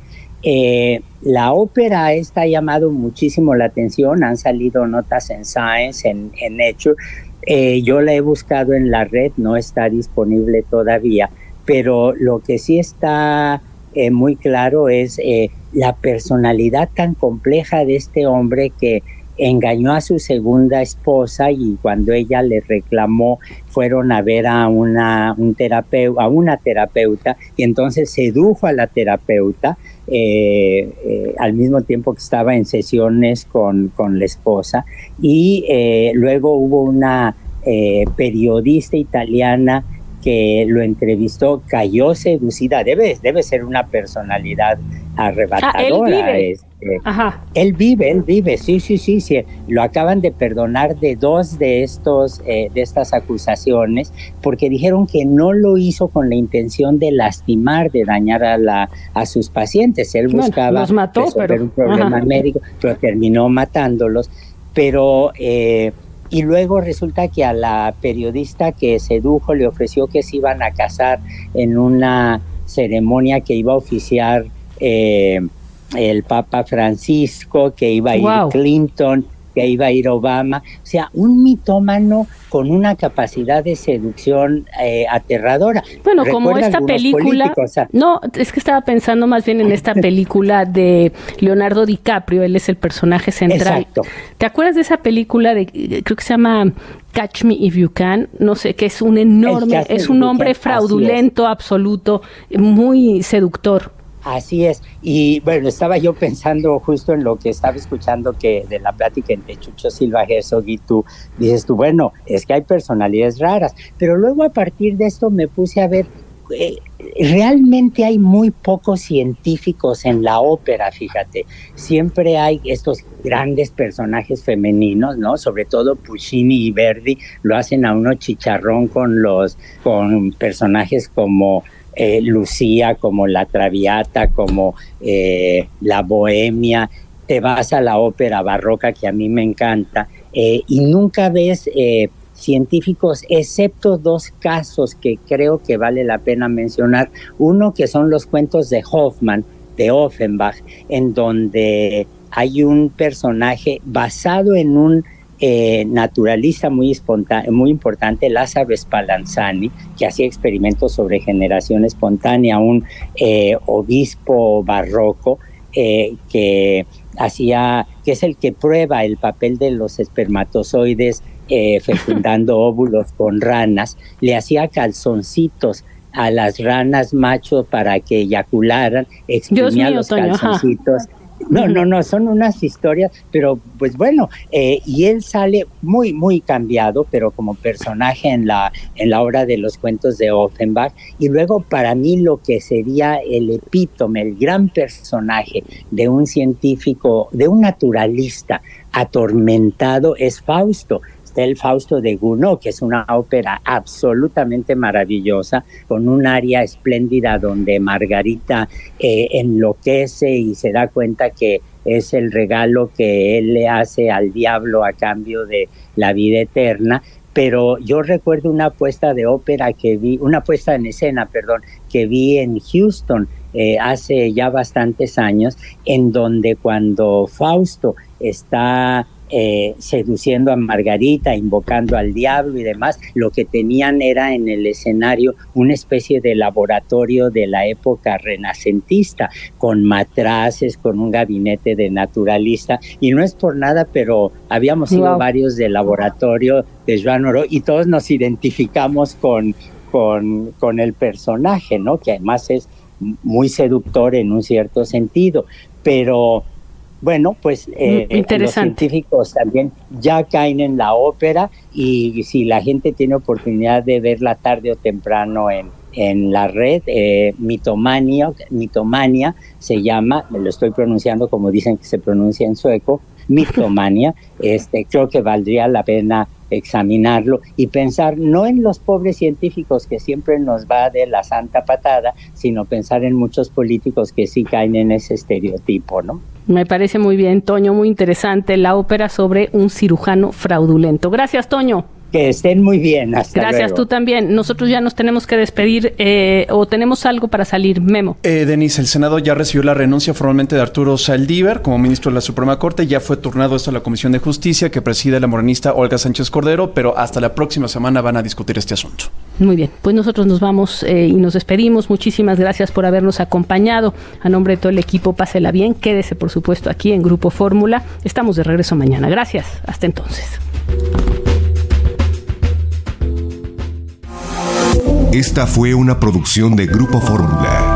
La ópera esta ha llamado muchísimo la atención, han salido notas en Science, en Nature. Yo la he buscado en la red, no está disponible todavía, pero lo que sí está muy claro es la personalidad tan compleja de este hombre, que engañó a su segunda esposa, y cuando ella le reclamó fueron a ver a una terapeuta, y entonces sedujo a la terapeuta al mismo tiempo que estaba en sesiones con la esposa, y luego hubo una periodista italiana que lo entrevistó, cayó seducida. Debe ser una personalidad arrebatadora. Él vive, sí. Lo acaban de perdonar de dos de estas acusaciones, porque dijeron que no lo hizo con la intención de lastimar, de dañar a sus pacientes. Él buscaba resolver un problema médico, pero terminó matándolos. Pero y luego resulta que a la periodista que sedujo le ofreció que se iban a casar en una ceremonia que iba a oficiar el Papa Francisco, que iba a ir Clinton, que iba a ir Obama. O sea, un mitómano con una capacidad de seducción aterradora. Bueno, como esta película... No, es que estaba pensando más bien en esta película de Leonardo DiCaprio, él es el personaje central. Exacto. ¿Te acuerdas de esa película creo que se llama Catch Me If You Can? No sé, que es un enorme, es un hombre fraudulento, absoluto, muy seductor. Así es, y bueno, estaba yo pensando justo en lo que estaba escuchando que de la plática entre Chucho Silva Herzog y tú, dices tú, bueno, es que hay personalidades raras, pero luego a partir de esto me puse a ver, realmente hay muy pocos científicos en la ópera, fíjate, siempre hay estos grandes personajes femeninos, ¿no? Sobre todo Puccini y Verdi lo hacen a uno chicharrón con personajes como Lucía, como la Traviata, como la Bohemia. Te vas a la ópera barroca, que a mí me encanta, y nunca ves científicos, excepto 2 casos que creo que vale la pena mencionar. Uno que son los cuentos de Hoffmann, de Offenbach, en donde hay un personaje basado en un naturalista muy importante, Lázaro Spallanzani, que hacía experimentos sobre generación espontánea, un obispo barroco que es el que prueba el papel de los espermatozoides fecundando óvulos con ranas, le hacía calzoncitos a las ranas macho para que eyacularan, exprimía los calzoncitos. No, son unas historias, pero pues bueno, y él sale muy, muy cambiado, pero como personaje en la obra de los cuentos de Offenbach. Y luego para mí lo que sería el epítome, el gran personaje de un científico, de un naturalista atormentado es Fausto. Está el Fausto de Gounod, que es una ópera absolutamente maravillosa, con un aria espléndida donde Margarita enloquece y se da cuenta que es el regalo que él le hace al diablo a cambio de la vida eterna. Pero yo recuerdo una puesta en escena, que vi en Houston hace ya bastantes años, en donde cuando Fausto está seduciendo a Margarita, invocando al diablo y demás, lo que tenían era en el escenario una especie de laboratorio de la época renacentista, con matraces, con un gabinete de naturalista, y no es por nada, pero habíamos sido varios del laboratorio de Joan Oró y todos nos identificamos con el personaje, ¿no? Que además es muy seductor en un cierto sentido, pero bueno, pues los científicos también ya caen en la ópera, y si la gente tiene oportunidad de verla tarde o temprano en la red, Mitomania se llama, me lo estoy pronunciando como dicen que se pronuncia en sueco, Mitomania, creo que valdría la pena examinarlo y pensar no en los pobres científicos que siempre nos va de la santa patada, sino pensar en muchos políticos que sí caen en ese estereotipo, ¿no? Me parece muy bien, Toño, muy interesante la ópera sobre un cirujano fraudulento. Gracias, Toño. Que estén muy bien, hasta Gracias, luego. Tú también. Nosotros ya nos tenemos que despedir, o tenemos algo para salir, Memo. Denise, el Senado ya recibió la renuncia formalmente de Arturo Saldívar como ministro de la Suprema Corte. Ya fue turnado esto a la Comisión de Justicia que preside la morenista Olga Sánchez Cordero, pero hasta la próxima semana van a discutir este asunto. Muy bien, pues nosotros nos vamos y nos despedimos. Muchísimas gracias por habernos acompañado. A nombre de todo el equipo, pásela bien. Quédese, por supuesto, aquí en Grupo Fórmula. Estamos de regreso mañana. Gracias. Hasta entonces. Esta fue una producción de Grupo Fórmula.